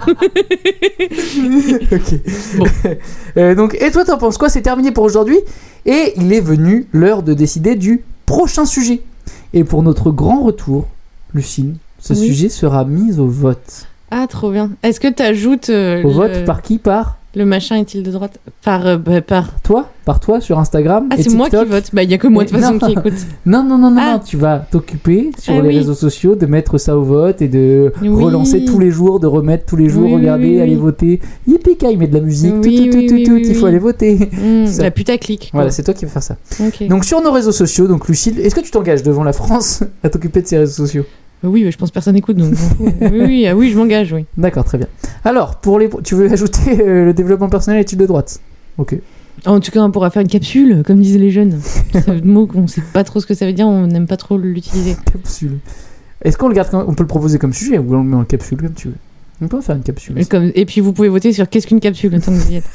Ok. Bon. Donc, et toi, t'en penses quoi? C'est terminé pour aujourd'hui. Et il est venu l'heure de décider du prochain sujet. Et pour notre grand retour, Lucille, ce sujet sera mis au vote. Ah, trop bien. Est-ce que t'ajoutes... Au vote par qui? Par le machin est-il de droite? Par toi? Par toi sur Instagram? Ah, et c'est TikTok. moi qui vote. Bah, il y a que moi de toute façon qui écoute. Non, tu vas t'occuper sur les réseaux sociaux de mettre ça au vote et de relancer tous les jours, de remettre tous les jours, regardez, allez voter. Yippee, il met de la musique, tout, il faut aller voter. La putaclic. Voilà, c'est toi qui vas faire ça. Okay. Donc sur nos réseaux sociaux, donc Lucille, est-ce que tu t'engages devant la France à t'occuper de ces réseaux sociaux? Oui, mais je pense que personne n'écoute, donc oui, je m'engage, oui. D'accord, très bien. Alors, tu veux ajouter le développement personnel et études de droite? Ok. En tout cas, on pourra faire une capsule, comme disent les jeunes. C'est un mot qu'on sait pas trop ce que ça veut dire, on n'aime pas trop l'utiliser. Capsule. Est-ce qu'on le garde on peut le proposer comme sujet ou on le met en capsule comme tu veux? On peut faire une capsule. Et puis vous pouvez voter sur qu'est-ce qu'une capsule, tant que vous y êtes.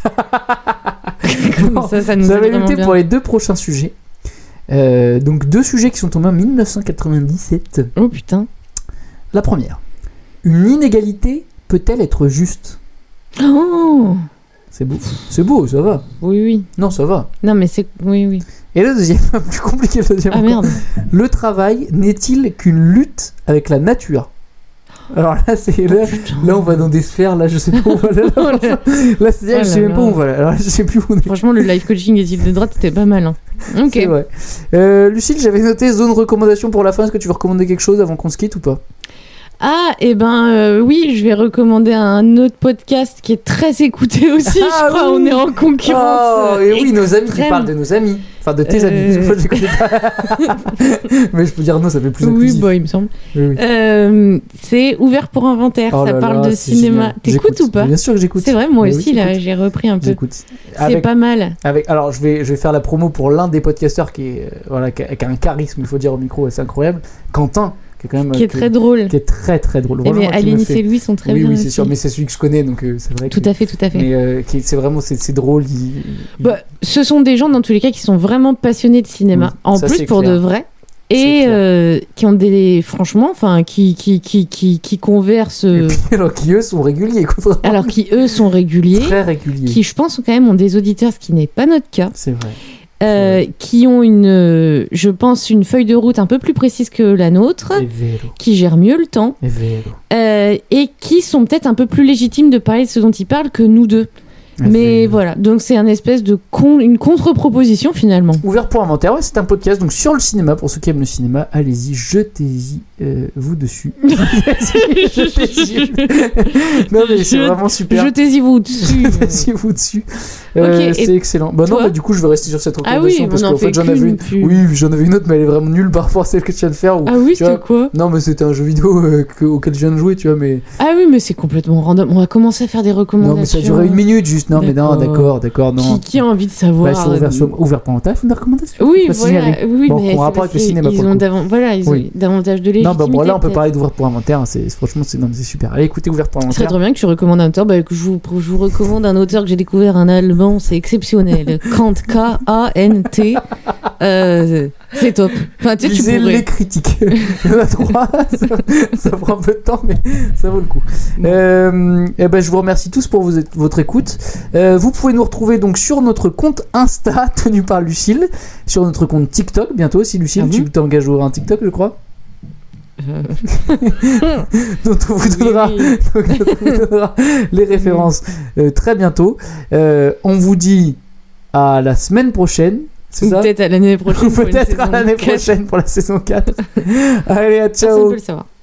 Bon, ça nous va vraiment noter bien. pour les 2 prochains sujets. Donc 2 sujets qui sont tombés en 1997. Oh putain. La première. Une inégalité peut-elle être juste? Oh, c'est beau. C'est beau, ça va. Oui. Non, ça va. Non, mais c'est... Oui. Et le deuxième, plus compliqué le deuxième. Ah merde. Le travail n'est-il qu'une lutte avec la nature? Alors là, là on va dans des sphères, là je sais pas où on va là. Là, c'est-à-dire que je sais même pas où on va là. Alors, je sais plus où on est. Franchement, le life coaching études de droite, c'était pas mal. Hein. Ok. C'est vrai. Lucille, j'avais noté zone recommandation pour la fin. Est-ce que tu veux recommander quelque chose avant qu'on se quitte ou pas? Ah, et oui, je vais recommander un autre podcast qui est très écouté aussi, je crois. Oui. On est en concurrence. Oh, et oui, nos amis, tu parles de nos amis. Enfin, de tes amis, parce que moi, je les connais pas. Mais je peux dire non, ça fait plus inclusif. Oui, bah, il me semble. Oui. C'est Ouvert pour Inventaire, ça parle de cinéma. T'écoutes ou pas? Bien sûr que j'écoute. C'est vrai, moi aussi, là, j'ai repris un peu. J'écoute. C'est pas mal. Alors, je vais faire la promo pour l'un des podcasteurs qui a un charisme, il faut dire au micro, assez incroyable. Quentin. Qui est très drôle. Qui est très très drôle. Mais Aline et Louis sont très bien. Oui, c'est sûr, mais c'est celui que je connais, donc c'est vrai. Tout à fait. Mais c'est vraiment c'est drôle. Bah, ce sont des gens dans tous les cas qui sont vraiment passionnés de cinéma, en plus pour de vrai, et qui ont franchement, enfin, qui conversent. Et puis, alors qui eux sont réguliers, alors qui eux sont réguliers. Très réguliers. Qui je pense quand même ont des auditeurs, ce qui n'est pas notre cas. C'est vrai. Qui ont je pense, une feuille de route un peu plus précise que la nôtre, qui gèrent mieux le temps, et qui sont peut-être un peu plus légitimes de parler de ce dont ils parlent que nous deux. Mais voilà, donc c'est un espèce de une contre-proposition finalement. Ouvert pour Inventaire, c'est un podcast donc sur le cinéma. Pour ceux qui aiment le cinéma, allez-y, jetez-y vous dessus. Jetez-y. Non mais c'est vraiment super. Jetez-y vous dessus. Jetez-y vous dessus. C'est excellent. Bah non, du coup je vais rester sur cette recommandation parce qu'en fait j'en avais une. Oui, j'en avais une autre, mais elle est vraiment nulle par rapport à celle que tu viens de faire. Ah oui, c'était quoi? Non mais c'était un jeu vidéo auquel je viens de jouer, tu vois. Mais ah oui, mais c'est complètement random. On va commencer à faire des recommandations. Non mais ça a duré 1 minute juste. Non, mais non, d'accord, non. Qui a envie de savoir? Ouvert pour Inventaire, il faut une recommandation. Oui, voilà. Oui, bon, mais en rapport avec le cinéma. Ils ont davantage de légitimité. Non, bah bon, là, on peut parler d'Ouvert pour Inventaire. Franchement, c'est super. Allez, écoutez Ouvert pour Inventaire. Ce serait trop bien que tu recommandes un auteur. Bah, que je vous recommande un auteur que j'ai découvert, un allemand, c'est exceptionnel. Kant, K-A-N-T. C'est top. Enfin, tu sais, lisez les critiques. Il y en a 3. Ça prend un peu de temps, mais ça vaut le coup. Et ben, je vous remercie tous pour votre écoute. Vous pouvez nous retrouver donc sur notre compte Insta tenu par Lucille, sur notre compte TikTok bientôt aussi. Lucille, tu t'engages à ouvrir un TikTok, je crois. dont on vous donnera les références très bientôt. On vous dit à la semaine prochaine. C'est ça? Peut-être à l'année prochaine. Peut-être à l'année prochaine pour la saison 4. Allez, à ciao. Personne ne peut le savoir.